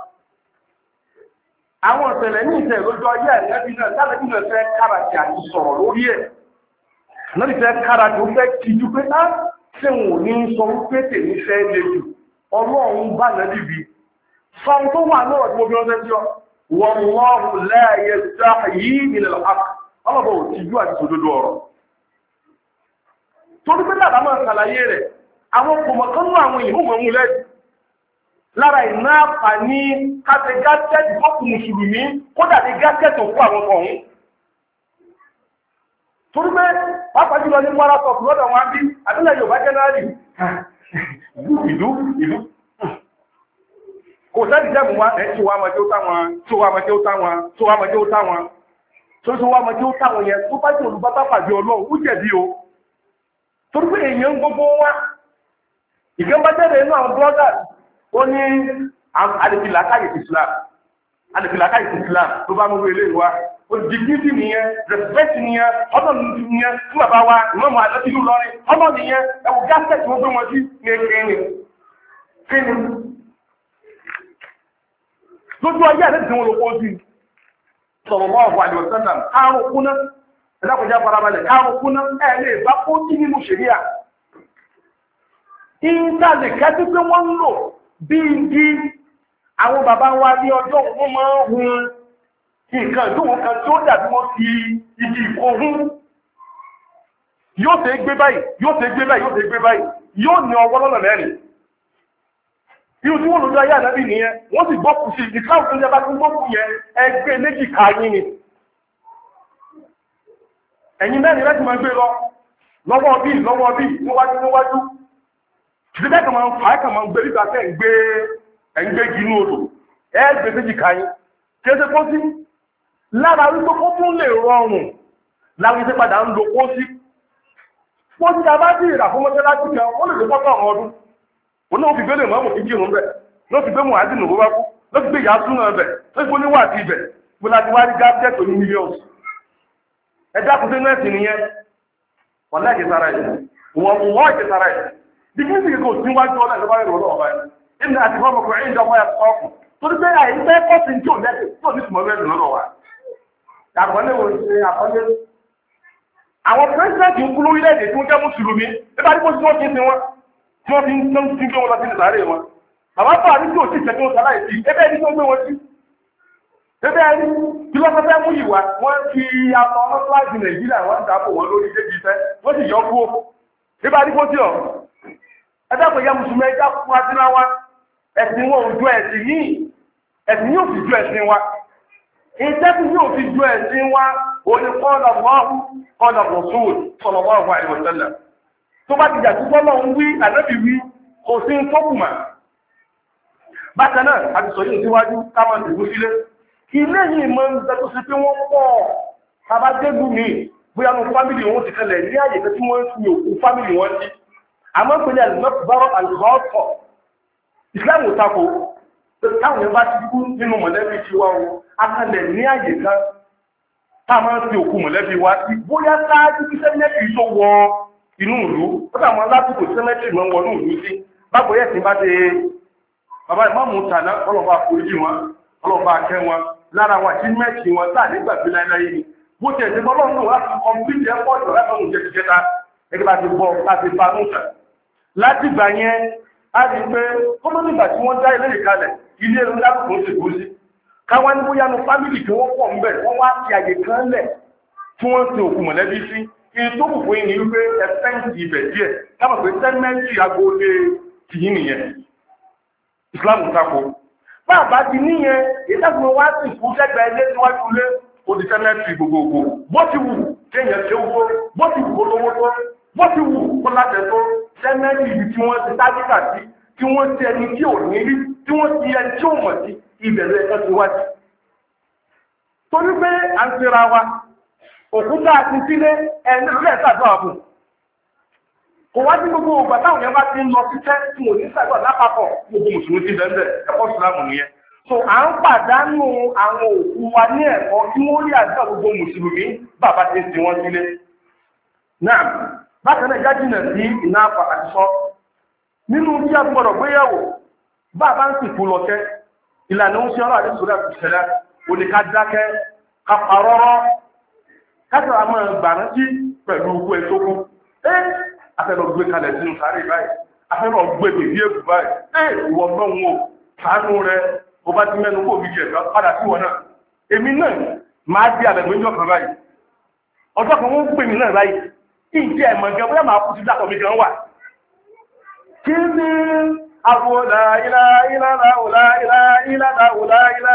àwọn ọ̀sẹ̀lẹ̀ ní ìṣẹ̀ lójú ayé ẹ̀lẹ́bí náà tàbí náà fẹ́ káràkì àti sọ̀rọ̀ lórí ẹ̀ náà fẹ́ káràkì ó fẹ́ kìjú pé á ṣé wọn ò ní sọ wípé tèmi fẹ́ le jù ọlọ́run bá nàbí bí sọ tó wà náà tí mo fi ránṣẹ́ sí ọ wallahu la yastahyi min al-haqq ọlọ́bọ̀ ò tijú àti sòdodo ọ̀rọ̀ torí pé dàbá máa ṣàlàyé rẹ̀ àwọn kòmọ̀kánú àwọn ìhùn mọ̀ mú lẹ́jì lára ìná àǹfààní káṣe gáṣẹ́tì fọ́kù mùsùlùmí kódà ní gáṣẹ́tì òkú àwọn ọ̀hún torí pé pápá jùlọ ní kwara sọ̀tù lọ́dọ̀ wọn bí àbílẹ̀ Yorùbá jẹ́nẹ́rì ìlú kò sẹ́ni jẹ́mù wá ẹ̀ tí wá mọ̀ tí ó táwọn tó wá mọ̀ tí ó táwọn tó wá mọ̀ tí ó táwọn tó wá mọ̀ tí ó táwọn yẹn tó bá jẹ́ olùbátá pàdé Ọlọ́run ó jẹ̀bi o torí pé èèyàn gbogbo wa ìgbẹ́mbájẹ́rẹ̀ inú àwọn brothers ó ní alìfìlàkáyì Islam tó bá mú ilé wa ó dignity nìyẹn respect nìyẹn ọ̀nà nìyẹn tí bàbá wa ìmọ̀mọ̀ àlọ́tìlú lọ́rin ọ̀nà nìyẹn ẹ̀wù gáṣẹ́tì wọ́n gbé wọn sí ní kíni lójú ayé àti ìdíwọ̀n ló kó sí sallallahu alaihi wasallam káàrùn kúnná ẹ̀dàkùnjá farabalẹ̀ káàrùn kúnná ẹ̀ lè bá kó sí nínú ṣẹ̀ríà ìtàlẹ̀ kẹ́tí pé wọ́n ń lò bí i àwọn bàbá wa ní ọjọ́ wọn máa ń hun nǹkan ìdúnwò kan tí ó dàbí wọ́n fi igi ìkóhún yóò tẹ́ gbé báyìí yóò tẹ́ gbé báyìí yóò tẹ́ gbé báyìí yóò ní ọwọ́ lọ́nà mẹ́rin irú tí wọ́n lójú ayé ànábì nìyẹn wọ́n sì gbọ́kù sí ìsìláàmù tó ń jẹba tó ń gbọ́kù yẹn ẹgbẹ́ méjì káyín ni ẹ̀yin mẹ́rin láti máa gbé lọ lọ́wọ́ bí níwájú ṣùgbọ́n kan máa ń fà á kan máa ń gbé nígbà tẹ́ ń gbé gínú odò ẹgbẹ́ méjì káyín kí ẹ ṣe kó sí lára wípé kó tún lè rọrùn láwọn iṣẹ́ padà ń lo kó sí wọ́n ti dábàá sí ìrà fún mọ́ṣáláṣí kan ó lè lè fọ́tọ̀ ọdún òun náà fi gbé lè mọ́ mọ̀ kíkì rún bẹ̀ ló fi gbé mọ̀ àdínù bó bá kú ló fi gbé ìyá súnà bẹ̀ ló fi gbé níwà àti ibẹ̀ bó láti wá rí gáàsẹ̀ tó ní mílíọ̀nù ẹ̀dá kùsẹ́ nẹ́ẹ̀sì nìyẹn wọ́n láì sára ẹ̀ wọ́n ìṣẹ́ sára ẹ̀ bí kí n sì kò sí wájú ọ̀nà ìjọba ìrọ̀ ọ̀bá ẹ̀ ìnà àti fọ́mọkùnrin ìjọba ẹ̀ kọ́ọ̀kù torí pé àìsẹ́ kọ́sìn tí ò lẹ́sẹ̀ tí ò ní tùmọ̀ mẹ́rin lọ́rọ̀ wa àkọlé wo ṣe àkọlé àwọn pírẹsidẹ́ntì ń kú lórílẹ̀-èdè tí wọ́n jẹ́ mùsùlùmí nígbà tí wọ́n ti ń sin wọn tí wọ́n fi ń tán sí gbé wọn lọ sí ìsàárè wọn bàbá bá ní tí ò sí ìṣẹ́jú wọn sáláì sí ẹgbẹ́ ẹni tó ń gbé wọn sí ẹgbẹ́ ẹni tí wọ́n fẹ́ mú ìwà wọ́n fi akọ ọlọ́síláàjì Nàìjíríà wọ́n ń dàpọ̀ wọn lórí débi iṣẹ́ wọ́n sì yọ kú nígbà tí wọ́n ti ọ̀ ẹgbẹ́ pé ya mùsùlùmí ẹja fún adínáwá ẹ̀sìn wọn ò ju ẹ̀sìn yìí ẹ̀sìn yóò fi ju ẹ̀sìn wa ìtẹ́sí yóò fi ju ẹ̀sìn wa òní kọ́ọ̀lọ̀ mọ́ọ̀hún kọ́ọ̀lọ̀ rọ̀sùn sallallahu alaihi wasallam tó bá ti jà tí bọ́lọ̀ ń wí ànábì wí kò sí ń tókùmà bákan náà àti sọ yìí síwájú káwọn ìlú sílé ilé yìí mọ́ ń bẹ tó sí pé wọ́n pọ̀ tabadégù mi bóyá nu fámìlì wọn ti kalẹ̀ ní àyè tí wọ́n fi òkú fámìlì wọn sí àmọ́ pẹ̀lú àlùmọ́bárọ̀ àlùkọ́ọ̀tọ̀ ìsìláàmù tako táwọn yẹn bá ti kú nínú mọ̀lẹ́bí ti wá wọn akalẹ̀ ní àyè kan táwọn fi òkú mọ̀lẹ́bí wá sí bóyá sáájú kí sẹ́mẹ́tì tó wọ inú ìlú ó dàwọn lásìkò sẹ́mẹ́tì mọ́ wọnú ìlú sí báwo yẹ̀ sí bá ti bàbá ìmáàmù tàná ọlọ́ba àforíjì wọn ọlọ́ba akẹ́ wọn lára wọn àti mẹ́tì wọn sáà nígbàgbé láíláyé ni bó ti ẹ̀sìn bọ́lọ́ náà láti kọ́mpútì ẹ̀pọ̀ ìjọ látọ̀nù jẹjẹta ẹgbẹ́ láti bọ́ láti bá nùtà láti gbà yẹn a rí pé kọ́mọ́ nígbà tí wọ́n dá ilé ìkalẹ̀ ilé ẹ̀rọ lákòókò ń ṣègbó sí káwọn ní bóyá nu fámìlì tí wọ́n pọ̀ ń bẹ̀ wọ́n wá ti àyè kan lẹ̀ tí wọ́n ti òkú mọ̀lẹ́bí sí kí tó kù fún yín ní wípé ẹ̀fẹ́ǹtì ibẹ̀ díẹ̀ káwọn pé sẹ́mẹ́ǹtì agboolé tìyí nìyẹn Islam tako bàbá ti níyẹn ìdájọ́ wá sí ìkú sẹ́gbẹ̀ẹ́ ilé níwájú ilé ó di sẹ́mẹ́ǹtì gbogbogbò bó ti wù kéèyàn ṣe owó bó ti wù olówó tó bó ti wù kó lájẹ tó sẹ́mẹ́ǹtì ibi tí wọ́n ti tájíkà sí tí wọ́n ti ẹni tí ò ní rí tí wọ́n ti ẹni tí ò mọ̀ sí ìbẹ̀rẹ̀ ẹ̀kọ́ ti wájú. torí pé à ń tira wa òkúta àti sílé ẹni lórí ẹ̀sàdúrà fún kò wá sí gbogbo ògbà táwọn yẹn bá ti ń lọ síṣẹ́ tí wọ́n ní sàdúrà lápapọ̀ gbogbo mùsùlùmí ti bẹ̀rẹ̀ ẹ̀kọ́ ìsìlámù nìyẹn. so à ń pàdánù àwọn òkú wa ní ẹ̀kọ́ tí wọ́n rí àdúrà gbogbo mùsùlùmí bàbá ti ń sin wọn sílé. náà bákan náà jájìnà sí iná àpàkàṣọ nínú tí a gbọ́dọ̀ gbéyàwó bá a bá ń sìnkú lọ́kẹ́ ìlànà ń ṣe ọ̀rọ̀ àdísọ́rọ̀ àtìṣẹ́lẹ̀ oníká dákẹ́ kápárọ́rọ́ kátàrà máa gbàrántí pẹ̀lú ogun ẹ̀tọ́kún afẹ́lọ gbé kalẹ̀ sínú sáré báyìí afẹ́lọ gbé bèbí èkù báyìí ìwọ náà wò ṣàánú rẹ bó bá ti mẹ́nu kó òbíjì ẹ̀ka padà sí wọn náà èmi náà máa di àbẹ̀gbẹ́jọ́ kan báyìí ọjọ́ kan wọ́n pè mí náà báyìí kí n jẹ́ ẹ̀mọ̀ gan bóyá máa kú sí dákọ̀ mi gan wà kí ni àbò láìláìláìláìláìláìláìlá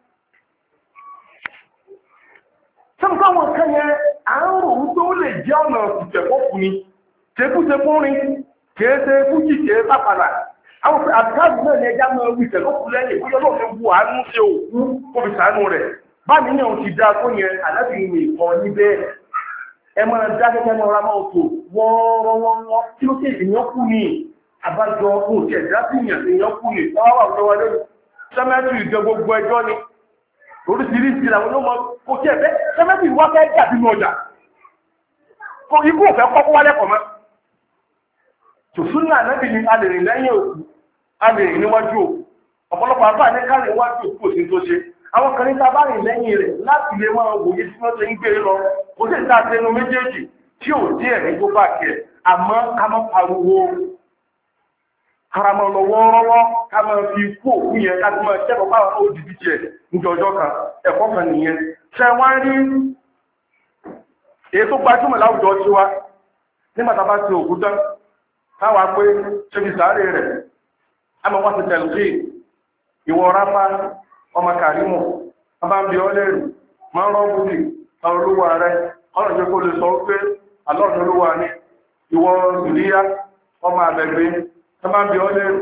sọ́kọ́ àwọn kan yẹn àárùn tó lè jẹ́ ọ̀nà ìtẹ̀kọ́kù ni tẹ́kùtẹ́kùnrin kéèsè fújì kéè pápálà àwọn àtàkù náà ní ẹjá máa wí ìtẹ̀kọ́kù lẹ́yìn bóyá lọ́wọ́ fi bu àánú ṣe òkú kó fi sàánú rẹ̀ bá mi náà ti dá tó yẹn àlábìnrin nìkan níbẹ̀ ẹ máa dá kẹ́kẹ́ náà ra máa tò wọ́ọ́rọ́wọ́ọ́ kí ló ṣe èèyàn kú ni àbájọ ohun tí ẹ̀dá sí èèyàn kú ni ọwọ́ àwùjọ lẹ́nu sẹ́mẹ́tì ìjọ gbogbo ẹjọ́ ni oríṣiríṣi làwọn ló mọ kò tí ẹ̀fẹ́ sẹ́mẹ́tì wá fẹ́ jà sínú ọjà kò ikú òfẹ́ kọ́kọ́ wálẹ̀ kọ̀ mọ́ tòṣùnà nábì ni a lè rìn lẹ́yìn òkú a lè rìn níwájú òkú ọ̀pọ̀lọpọ̀ àbá ní ká rìn níwájú òkú kò sí tó ṣe àwọn kan ní ta bá rìn lẹ́yìn rẹ̀ láti lè máa wòye tí wọ́n ṣe ń gbé lọ kò sí ìta àtẹnu méjèèjì tí ò díẹ̀ ní tó bá kẹ̀ àmọ́ ká má pariwo karamọ lọ wọ́ọ́rọ́wọ́ ká máa fi kú òkú yẹn ká ti máa kẹ́kọ̀ọ́ báwọn ó di bí tiẹ̀ níjọ ọjọ́ kan ẹ̀kọ́ kan nìyẹn ṣe wá rí èyí tó gbajúmọ̀ láwùjọ tí wá nígbà tá a bá ti òkú tán káwa pé ṣébi sáré rẹ̀ a máa wá ti tẹ̀lé ìwọ rápá ọmọ kàrímù wọn bá ń bi ọ́ lẹ́rù máa ń rọ́ bùdì àwọn olúwa rẹ̀ ọ̀nà jẹ́ kó lè sọ pé alọ́ọ̀nà olúwa ni ìwọ ìlíyá ọmọ àbẹ̀gbẹ́ ẹ máa bí ọ lẹ́rù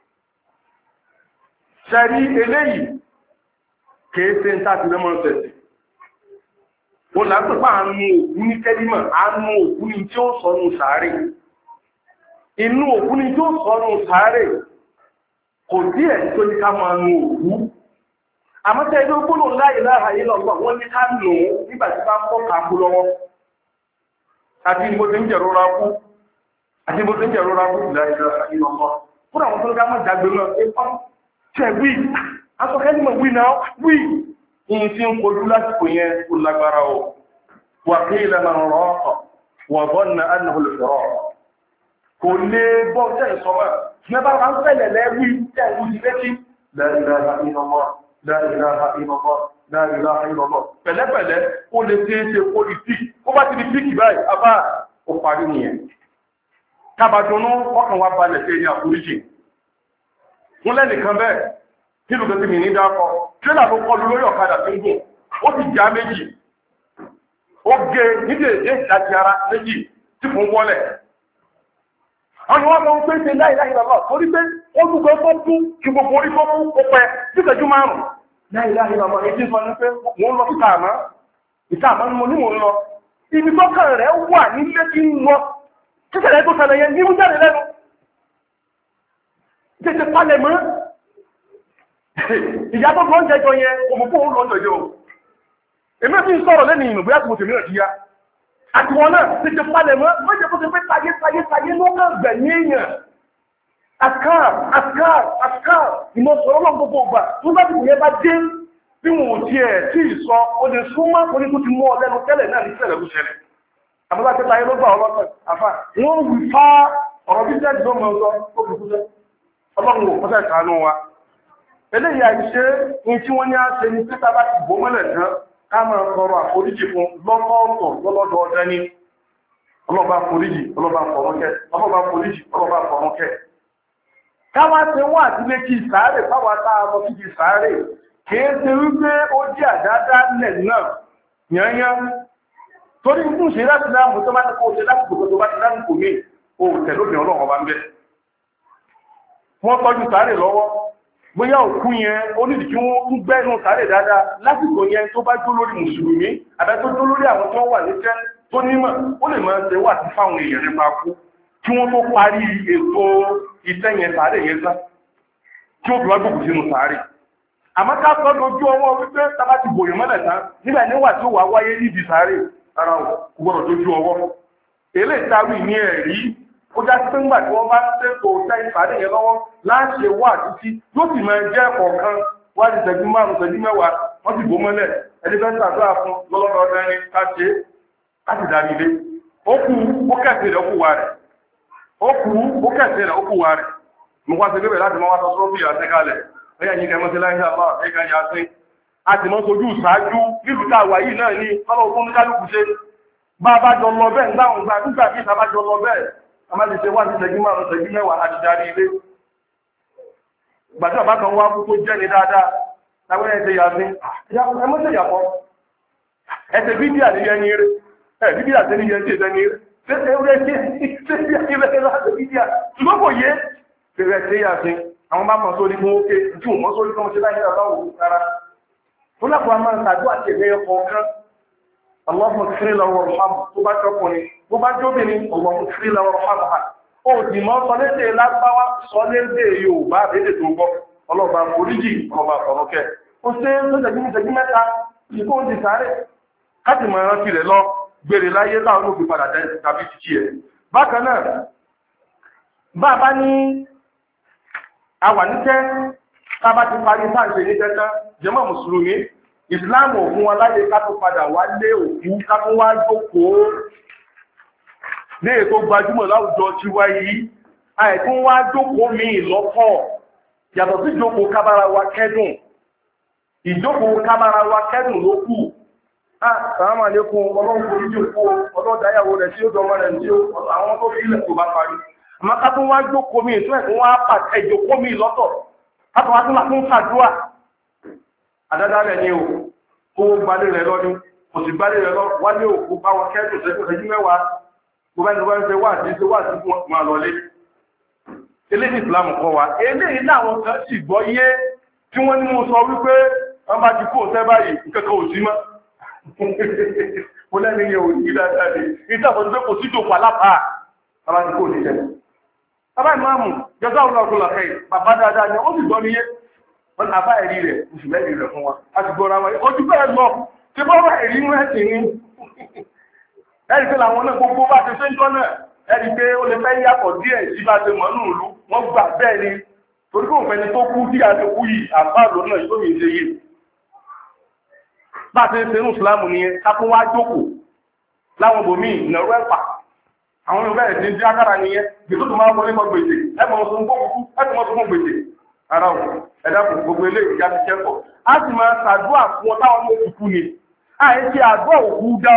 ṣẹ́rí eléyìí kìí ṣe ń tàbí lẹ́mọ̀ tẹ̀sí o látọ̀pá àánú òkú ní kẹ́límọ̀ àánú òkú ní tí ó sọnù sàárè inú òkú ní tí ó sọnù sàárè kò díẹ̀ tó ní ká máa nù òkú àmọ́tẹ́ ilé gbónà la ilaha illallah wọ́n ní ká nù nígbà tí bá ń kọ́ kàkú lọ́wọ́ àti ìbò tí ń jẹ̀rọra kú àti bó ti ń jẹ̀rọ ra bóòlù láìlá ìlọ́mọ́ fún àwọn tó ń ká mọ́ jàgbé lọ ẹ̀kọ́ tẹ̀ wí asọ́kẹ́ ní mọ̀ wí náà wí ìyìn tí ń kojú lásìkò yẹn kò lágbára o wà kí ilẹ̀ máa rọ̀ ọ́ wà bọ́ ní ànàhùn lọ́rọ̀ kò lè bọ́ tẹ̀ sọ́mọ́ mẹ́bà máa ń fẹ́lẹ̀ lẹ́wí tẹ̀ wú sí létí láìlá ìlọ́mọ́ láìlá ìlọ́mọ́ láìlá ìlọ́mọ́ pẹ̀lẹ́pẹ̀lẹ́ ó lè ṣe kó di pík ó bá ti di pík báyìí abá ó parí nìyẹn kábàdùnú ọkàn wa balẹ̀ sí ẹni àforíjì wọ́n lẹ́nìkan bẹ́ẹ̀ tí lùgbé tí mi ní dákọ̀ tírélà ló kọlu lórí ọ̀kadà tí ń gùn ó ti já méjì ó gé nídè ìdájí ara méjì tí fún wọlẹ̀ àwọn wọn lọ́wọ́ pé ṣe láìláì lọ́lọ́ torí pé ó dúgbò tó kú kí gbogbo orí tó kú ó pẹ́ títẹ̀jú márùn láìláì lọ́lọ́ èyí sọ ní pé mò ń lọ sí ìtààmọ́ ni mo ní mò ń lọ ibi tó kàn rẹ̀ wà nílé kí ń lọ títẹ̀lẹ̀ tó ṣẹlẹ̀ yẹn ní mú jáde lẹ́nu tètè palẹ̀ mọ́ ìyá tó lọ ń jẹjọ yẹn òmùkú òun lọ ń jẹjọ èmi fi ń sọ̀rọ̀ lẹ́nu ìmọ̀ bóyá tòmọ̀tò mìíràn jíya àti wọn náà tètè palẹ̀ mọ́ mọ́jẹ́ kó ti pé tayé ló kàn gbẹ̀yìn èèyàn àkàr ìmọ̀ sọ̀rọ̀ lọ́n gbogbo ọgbà tó bá ti yẹn bá dé bí wọn ò tiẹ̀ tí ì sọ o lè súnmọ́ oní tó ti mú ọ lẹ́nu tẹ́lẹ̀ náà ní tẹ́lẹ̀ ló ṣẹlẹ̀ àbúrò àti tayé ló gbà ọlọ́pàá àfà wọ́n wù fá ọ̀rọ̀ bí jẹ́ ìdó mọ̀ ọ̀sọ́ ó fi kú sẹ́ ọlọ́run ò kọ́sẹ̀ ìkàánú wa eléyìí àìṣe ní tí wọ́n ní á ṣe ní títà bá ti bò mọ́lẹ̀ tán ká máa sọ̀rọ̀ àforíjì fún lọ́tọ̀ọ̀tọ̀ lọ́lọ́dọ̀ ọdẹ ní ọlọ́ba foríjì ọlọ́ba fọ̀rọ̀kẹ́ ọlọ́ba foríjì ọlọ́ba fọ̀rọ̀kẹ́ káwá ṣe wọ́n àti lé kí sàárè fáwa tá a lọ sí sàárè kìí ṣe wípé ó jẹ́ àdáadáa lẹ̀ náà yányán torí ń tún ṣe láti láàmú tó bá ti kó ṣe láti gbogbo tó bá ti láàmú kò mí o tẹ̀lóbìn ọlọ́run ọba ń bẹ́ wọ́n tọ́jú sàárè lọ́wọ́ bóyá òkú yẹn ó nídìí kí wọ́n tún gbẹ́nu sàárè dáadáa lásìkò yẹn tó bá jó lórí mùsùlùmí àbẹ́ tó jó lórí àwọn tó wà níṣẹ́ tó nímọ̀ ó lè máa ṣe wà sí fáwọn èèyàn nípa kú kí wọ́n tó parí ètò iṣẹ́ yẹn sàárè yẹn tán kí ó fi wá gbòkù sínú sàárè àmọ́ ká sọ lójú ọwọ́ wípé tábà ti bòyàn mọ́lẹ̀ tán nígbà níwà tí ó wà wáyé níbi sàárè ara ò gbọ́dọ̀ lójú ọwọ́ èlé ìtawí ní ẹ̀rí ó já sí ńgbà tí wọ́n bá ń ṣètò iṣẹ́ ìpàdé yẹn lọ́wọ́ láṣẹ wà títí yóò sì máa jẹ́ kọ̀ọ̀kan wá ní ìṣẹ́jú márùn-ún ìṣẹ́jú mẹ́wàá wọ́n sì bò mọ́lẹ̀ ẹni fẹ́ ṣàdúrà fún lọ́lọ́dọ̀ ẹni ká ṣe á sì darí ilé ó kú ó kẹ́sì rẹ̀ ó kú wa rẹ̀ ó kú ó kẹsẹ̀ rẹ̀ ó kú wa rẹ̀ mo wá sí gbébẹ̀ láti mọ́ wá sọ sọ́rọ́ bí àṣẹ kalẹ̀ ẹ̀yà yìí kẹmọ́ sí láyé àbá ẹ̀ka yà sí àti mọ́ sojú ìṣáájú nílùú táwà yìí náà ní ọlọ́run fún kálukú ṣe bá a bá jọ lọ bẹ́ẹ̀ ńgbàwọn gbà nígbà bí ìta bá jọ lọ bẹ́ẹ̀ a máa ti ṣe wá sí ṣẹ́jú márùn-ún ṣẹ́jú mẹ́wàá àti darí ilé gbàtí àbá kan wá kú tó jẹ́ ni dáadáa láwọn ẹ̀ṣẹ̀ yà sí ẹmọ́ṣẹ̀ yàpọ̀ ẹ̀ṣẹ̀ bídíà ní ẹni rẹ̀ ẹ̀ bídíà tẹ́ ní ẹni rẹ̀ ṣe ewúrẹ́ ṣe ìrẹ́ láti bídíà ṣùgbọ́n kò yé fẹ̀rẹ̀ ṣe yà sí àwọn bá mọ̀ sórí fún ókè tí ò mọ́ sórí fún ṣe láyé ọlọ́run rárá tó lápò a máa ń tàdó àti ẹ̀mẹ́ ọkọ̀ kan ọlọ́run kiri lọ́wọ́ ọ̀hánù tó bá jọkùnrin bó bá jóbìnrin ọlọ́run kiri lọ́wọ́ ọ̀hánù ha ó sì mọ́ sọ lédè lágbáwá sọ lédè Yorùbá lédè tó gbọ́ ọlọ́ba oríjì ọba ọ̀rọ̀kẹ́ ó ṣe tó jẹ́jú mẹ́ta ìkó ti sáré káàtì mọ̀ ẹran tirẹ̀ lọ gbèrè láyé láwọn òfin padà tàbí títí ẹ̀ bákan náà bá ní àwà níṣẹ́ tábà ti parí sáàṣẹ ní tẹ́tẹ́ jẹ́mọ́ mùsùlùmí ìsìláàmù òfin wọn láyé ká tó padà wá lé òkú ká tó wá jókòó ní ètò gbajúmọ̀ láwùjọ tí wá yìí àìkún wá jókòó mi lọ́pọ̀ yàtọ̀ sí jókòó kábára wa kẹ́dùn ìjókòó kábára wa kẹ́dùn ló kù Assalamu alaikum ọlọ́run kò ní òkú ọlọ́dáyàwó rẹ̀ tí ó dọmọ rẹ̀ tí àwọn tó fi ilẹ̀ tó bá parí àmọ́ ká tó wá jókòó mi ìtún ẹ̀kún wá pàtẹ ìjókòó mi lọ́tọ̀ látọ̀ wá tó máa tún ṣàdúrà àdáda rẹ̀ ni o kó gbalé rẹ̀ lọ́dún kò sì gbalé rẹ̀ lọ wálé òkú bá wọn kẹ́dùn sẹ́jú mẹ́wàá gbogbo ẹni wọ́n ń ṣe wá sí fún wọn lọlé eléyìí Islam kọ́ wa eléyìí láwọn kan sì gbọ́ yé tí wọ́n ní mo sọ wípé wọ́n bá ti kó òṣẹ́ báyìí nǹkankan ò sí mọ́ mo lẹ́ni yẹn ò ní dáadáa ní ìtàbọ̀n pé kò sí tó pa lápá bàbá ti kó òṣìṣẹ́ bàbá ìmáàmù jọjọ́ àwọn ọkùnrin lọ́fẹ́ bàbá dáadáa ni ó sì gbọ́ níyé wọ́n àbá ẹ̀rí rẹ̀ oṣù mẹ́rin rẹ̀ fún wa a ti gbọ́ra wọn ojú bẹ́ẹ̀ lọ tí bọ́ọ̀rọ̀ ẹ̀rí ń rẹ̀ sí ní ẹ̀rí pé làwọn náà gbogbo bá ti fẹ́ ń jọ náà ẹ̀rí pé ó lè fẹ́ yàtọ̀ díẹ̀ sí bá ti mọ̀ nínú ìlú wọ́n gbà bẹ́ẹ̀ ni torí kò fẹ́ni tó kú tí a ti kú yìí àbá lónà yóò mi ṣe yìí bá ti ń ṣerú ìsìlámù nìyẹn ká tún wá jókòó láwọn ibòmí ìnàró ẹ̀pà àwọn Yorùbá ẹ̀ ti ń dí agbára nìyẹn gbèsè tó máa wọlé mọ gbèsè ẹ̀mọ̀ ọ̀sùn gbókùkú ẹ̀mọ̀ ọ̀sùn gbèsè ara ò ẹ̀dá kò gbogbo ilé ìjà ti kẹ́kọ̀ọ́ a sì máa ṣàdúrà fún ọ táwọn ọmọ òkú ni àìsí àdúrà òkú dá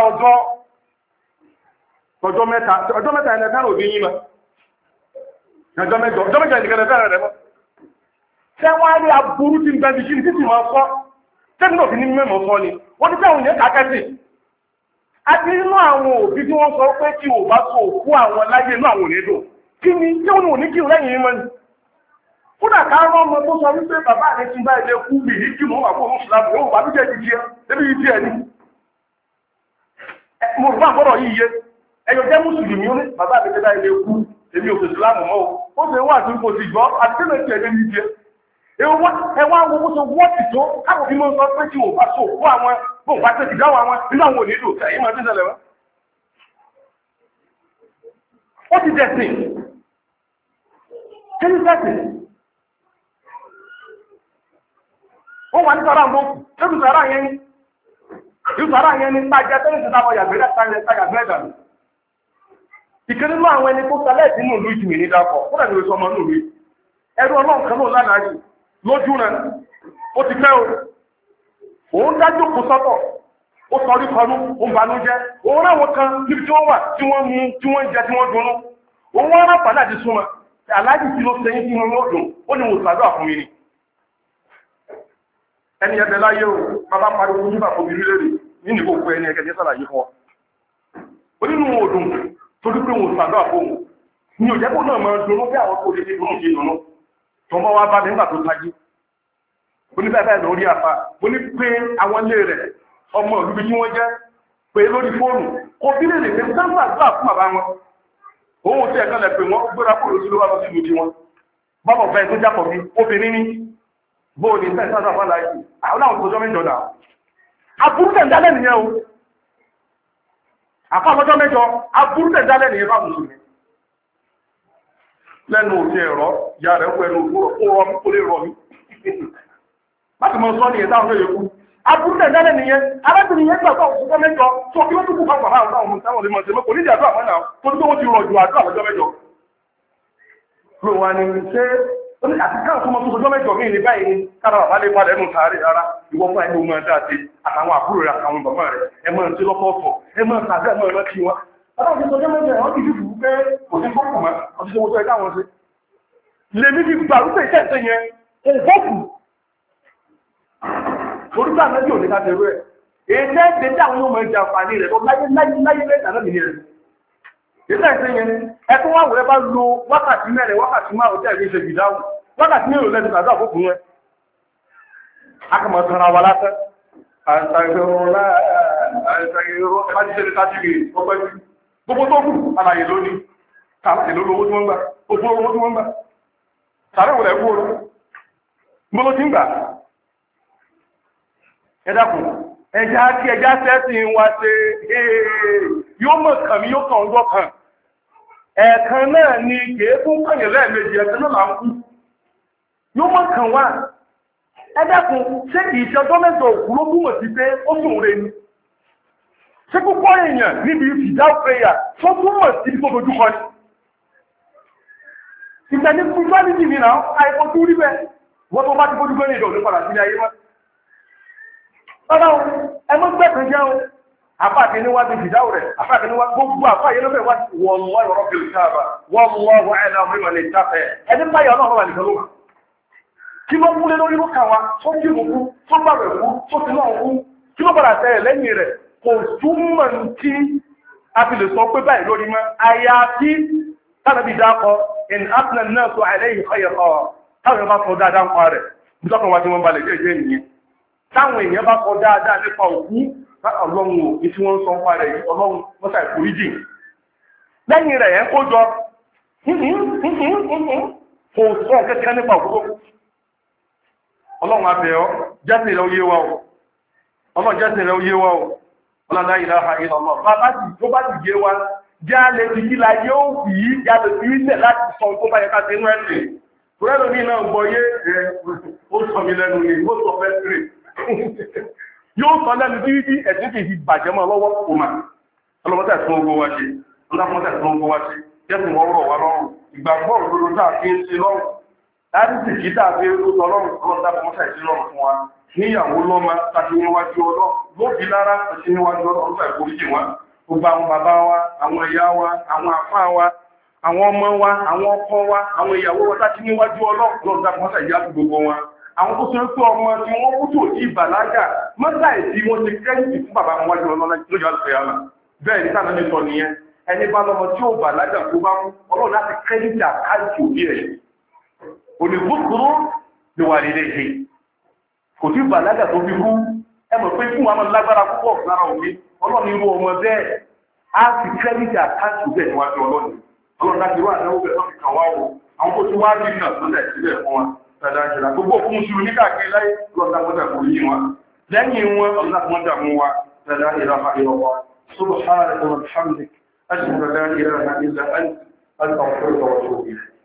ọjọ́ mẹ́ta ẹ̀nà tánà òbí yín mọ́ ọjọ́ mẹ́jọ ìdíkẹ́lẹ̀ fẹ́rẹ̀ rẹ̀ mọ́ ṣé wọ́n á rí aburú tí ń bẹ́ bí kíni títí máa fọ́ tẹ́gbìn òfin ní mẹ́mọ̀ fọ́ ni wọ́n ti fẹ́hùn ní kàkẹ́sì àti inú àwọn òbí tí wọ́n sọ pé kí ò bá so òkú àwọn láyé inú àwọn ònídò kí ni tí ó ní òní kí lẹ́yìn yín mọ́ ni kódà ká rán ọmọ tó sọ wípé bàbá rẹ̀ ti bá ilé kú bì ní kí mọ́ wà fún òun fúlàmù yóò bá bíjẹ́ jíjí ẹ débi yìí díẹ̀ ni mo rò bá gbọ́dọ̀ yìí yé ẹyọ jẹ́ mùsùlùmí ó ní bàbá mi ti bá ilé kú èmi ò fi fúlàmù mọ́ ó ṣe wà tí kò sì gbọ́ àti tí lè ti ẹ̀dẹ́ yìí jẹ ẹwà wo bó ṣe wọ́ọ̀tì tó káàkiri bí mo sọ pé tí ò bá so òkú àwọn bó bá tẹ̀sí dáwọ̀ àwọn nínú àwọn onílò ẹ̀yìn máa ti ṣẹlẹ̀ wá ó ti dẹ̀sìn kí ní dẹ̀sìn ó wà ní sọ́rọ̀ àwọn òkú ìsọ̀rọ̀ yẹn ní pàjẹ́ tó ní ti dáwọ̀ yàgbẹ́rẹ́ dànù ìkẹ́ nínú àwọn ẹni tó sẹlẹ̀ sínú ìlú ìjìnlẹ̀ ní dákọ̀ ó dàbí oṣù ọmọ inú mi ẹrú ọlọ́run kan náà lánàá yìí lójú rẹ̀ ó ti fẹ́ òun dájú kò sọ́tọ̀ ó sọrí kanú ó ń banújẹ́ òun ráwọn kan níbi tí wọ́n wà tí wọ́n mú tí wọ́n jẹ tí wọ́n dunnú òun wọ́n rápá láti súnmọ́ aláàjì tí ló sẹ́yìn tí wọ́n lọ́dún ó ní mo ṣàdúrà fún mi ni ẹni ẹbẹ̀ láyé o bàbá pariwo nígbà fún mi rí lérè nínú ìkókó ẹni ẹgẹ́ sàlàyé fún ọ onínú òdùn torí pé mo ṣàdúrà fún òun ni òjẹ́kù náà máa dunnú bí àwọn tó lè fi dunnú ṣe dunnú tọmọ wa bá mi nígbà tó tají oníbẹ̀bẹ̀ lórí àfà ó ní pé àwọn ilé rẹ̀ ọmọ ìlúbi tí wọ́n jẹ́ pé lórí fóònù kò bí lè lè fẹ́ sáńgbà gbà fún bàbá wọn òun tí ẹ̀kan lẹ̀ pé wọ́n gbéra kúrò sí ló wá lọ sí ìlú tí wọn bọ́bọ̀ fẹ́ tó jápọ̀ bí obìnrin ní bóò ní fẹ́ sáńgbà fún aláìsí àwọn àwọn tòjọ́ mẹ́jọ náà aburú tẹ̀ ń dálẹ̀ nìyẹn o àfọ́ àmọ́jọ́ mẹ́jọ aburú tẹ̀ ń dálẹ̀ nìyẹn bá mùsùlùmí lẹ́nu òfin ẹ̀rọ ya rẹ̀ pẹ̀lú ọ̀rọ̀ kó lè rọ̀ mí. Láti mọ̀ sọ́ ní ẹ̀dá ọ̀rọ̀ yẹ̀kú. Abúrúdẹ̀ ìdálẹ̀ nìyẹn, arábìnrin yẹn gbàgbọ́ òṣìṣẹ́ mẹ́jọ tó kí ó tún kú fún àwọn àwọn ọmọ ìsáwọn olè mọ̀ sí mọ́kò nídìí àdúrà mọ́nà tó tó wọ́n ti rọ̀ ju àdúrà lọ́jọ́ mẹ́jọ. ló wá ní ṣé ó ní àti káwọn tó mọ tó sọjọ́ mẹ́jọ míì ní báyìí ní kára bàbá lè padà ẹnu sàárè rárá ìwọ fún ẹni ọmọ ẹ̀dá àti àtàwọn àbúrò rẹ̀ àtàwọn bàbá rẹ̀ ẹ máa ń ṣe lọ́tọ̀ọ̀tọ̀ ẹ máa ń sàdé ẹ máa ń rántí wọn. Ọlọ́run ti sọjọ́ mẹ́jọ ẹ̀ wọ́n ti dùdù pé kò sí fọ́ọ̀kù mọ́ ọtí ṣe wọ́n tó ẹ káwọn ṣe. Lèmi fi gbà rúpẹ́ iṣẹ́ ìṣe yẹn kò fọ́ọ̀kù. Orúkọ àmẹ́jì òní ká ṣerú ẹ̀. Èyí tẹ́ ṣe tí àwọn ọmọ ìjà àǹfààní rẹ̀ tó láyé lẹ́tà náà nìyẹn. Ìṣẹ́ ìṣe yẹn ẹkún wà wẹ́ bá lo wákàtí mẹ́rin wákàtí márùn-ún tẹ́ ìṣe ìdáhùn wákàtí mẹ́rin lẹ́sìn àdó àkókò rẹ̀. A kà mọ̀ sanra wa lásán. Àìsàgbẹ̀rọ̀lá àìsàgbẹ̀rọ̀ ẹ bá ti ṣe ní kájírí ọpẹ́ sí. Gbogbo tó kù àlàyé lónìí. Kàlàyé lórí owó tí wọ́n gbà. Òfò owó tí wọ́n gbà. Sàrẹ́ wò lẹ́kú oró. Mo ló ti ń gbà. Ẹ dákun. Ẹja kí ẹja sẹ́sìn wa ṣe yóò mọ̀ kàn mí yóò kàn ń gbọ́ kàn. Ẹ̀ẹ̀kan náà ni kèé fún kànyẹ̀ lẹ́ẹ̀mejì ẹ̀kan náà là ń kú. Yóò mọ̀ kàn wá. Ẹ dákun ṣé kìí ṣe ọjọ́ mẹ́jọ òkú ló túmọ̀ sí pé ó sùn re ni. Ṣé púpọ̀ èèyàn níbi ìfìdá prayer tó túmọ̀ sí tó dojú kọ ni. Ìgbẹ́ni fún gbọ́dí mi náà àìfojú rí bẹ́ẹ̀ wọ́n tó bá ti fojú gbẹ́ni ìdọ̀ ní padà sí ayé wọn. Bàbá o, ẹ mọ́ gbẹ́kàn jẹ́ o. Àfáàkì ní wá ti fìdáwò rẹ̀, àfáàkì ní wá gbogbo àfáàyè lọ́fẹ̀ wá wọ́n lọ́ ìrọ̀ bí ìsáàbà, wọ́n lọ́ wọ́n ẹ̀nà ọmọ ìwọ̀n lè jáfẹ́. Ẹni báyọ̀ náà wà nìkan ló wà. Kí ló múlé lórí ló kà wá, tó jí mú kú, tó bá rẹ̀ kú, tó ti náà kú, kí ló padà tẹ̀ lẹ́yìn rẹ̀, kò túmọ̀ tí a fi lè sọ pé báyìí lórí mọ́. Àyàfi tánàbí dákọ, in afnan náà tó àìlẹ́yìn ọyẹ̀ ọ̀, táwọn bá sọ dáadáa ń pa rẹ̀, bí tọ́kàn wá tí wọ́n balẹ̀ jẹ́ nìyẹn. Táwọn èèyàn bá kọ dáadáa nípa òkú, ọlọ́run ò tí wọ́n ń sọ fún rẹ̀ ọlọ́run mọ́sà ìforíjì. Lẹ́yìn rẹ̀ ẹ̀ kó jọ, kò sọ kẹ́kẹ́ nípa òkú. Ọlọ́run abẹ́ ọ, jẹ́sìn rẹ̀ oyé wa o. Ọlọ́run jẹ́sìn rẹ̀ oyé wa o. Ọlọ́run ilaha illallah. Bàbá sì tó bá ti yé wa, jẹ́ alẹ́ ti kí la yóò fi yí, yàtọ̀ sí ilẹ̀ láti sọ tó bá yẹ ká ṣe inú ẹ̀sìn. Kúrẹ́lò ní náà gbọ́ yé ó sọ mi lẹ́nu ni, ó sọ fẹ́ sírè. Yóò sọ lẹ́nu tí ẹ̀sìn kìí fi bàjẹ́ mọ́ lọ́wọ́ kò mà. Ọlọ́mọdé ẹ̀sùn ogun wa ṣe, ọlọ́mọdé ẹ̀sùn ogun wa ṣe, jẹ́sìn wọ́n rọ̀ wá lọ́rùn. Ìgbàgbọ́ òdodo táà fi ń ṣe lọ́rùn. Láti sì kí táà fi ń rú lọ́rùn, ọlọ́dà fún mọ́sà ìṣẹ́ lọ́rùn fún wa. Níyàwó lọ́mọ tàbí níwájú ọlọ́, lóbi lára àti níwájú ọlọ́run ìforíjì wọn. Gbogbo àwọn bàbá wa, àwọn ìyá wa, àwọn àfáà wa, àwọn ọmọ wa, àwọn ọkọ wa, àwọn ìyàwó wa tàbí níwájú ọlọ́run dá fún mọ́sà ìyá gbogbo wọn. Àwọn tó ṣe pé ọmọ tí wọ́n kú tó jí ìbàlágà mọ́sà ìdí wọn ti kẹ́yìntì fún bàbá wọn wájú ọlọ́run lójú àlùfẹ́yàmà. Bẹ́ẹ̀ ní sáà ní sọ nìyẹn. Ẹni bá lọ́mọ tí ó bàlágà tó bá mú ọlọ́run láti kẹ́yìntì àkáǹtì òbí rẹ̀. Olùbùkúrú ni wà nílé ìṣe. Kò tí bàlágà tó fi kú. Ẹ mọ̀ pé fún àwọn lágbára púpọ̀ lára òbí. Ọlọ́run irú ọmọ bẹ́ẹ̀ á ti kẹ́yìntì àkáǹtì òbí rẹ̀ níwájú ọlọ́run. Ọlọ́run láti wá àdáwó bẹ̀ lọ́fi kàn wá o. Àwọn tó ti wá bí náà lọ́lẹ̀ sílẹ̀ fún wa. Tàdájìlá gbogbo òkú Mùsùlùmí káàkiri láyé lọ́dàmọ́dà kò yí wọn. Lẹ́yìn wọn ọlọ́dàmọ́dà mú wa. Tàdájìlá fàílọ́wọ́. Subhanaka wa bihamdik. Ashhadu an la ilaha illa anta astaghfiruka wa atubu ilayk.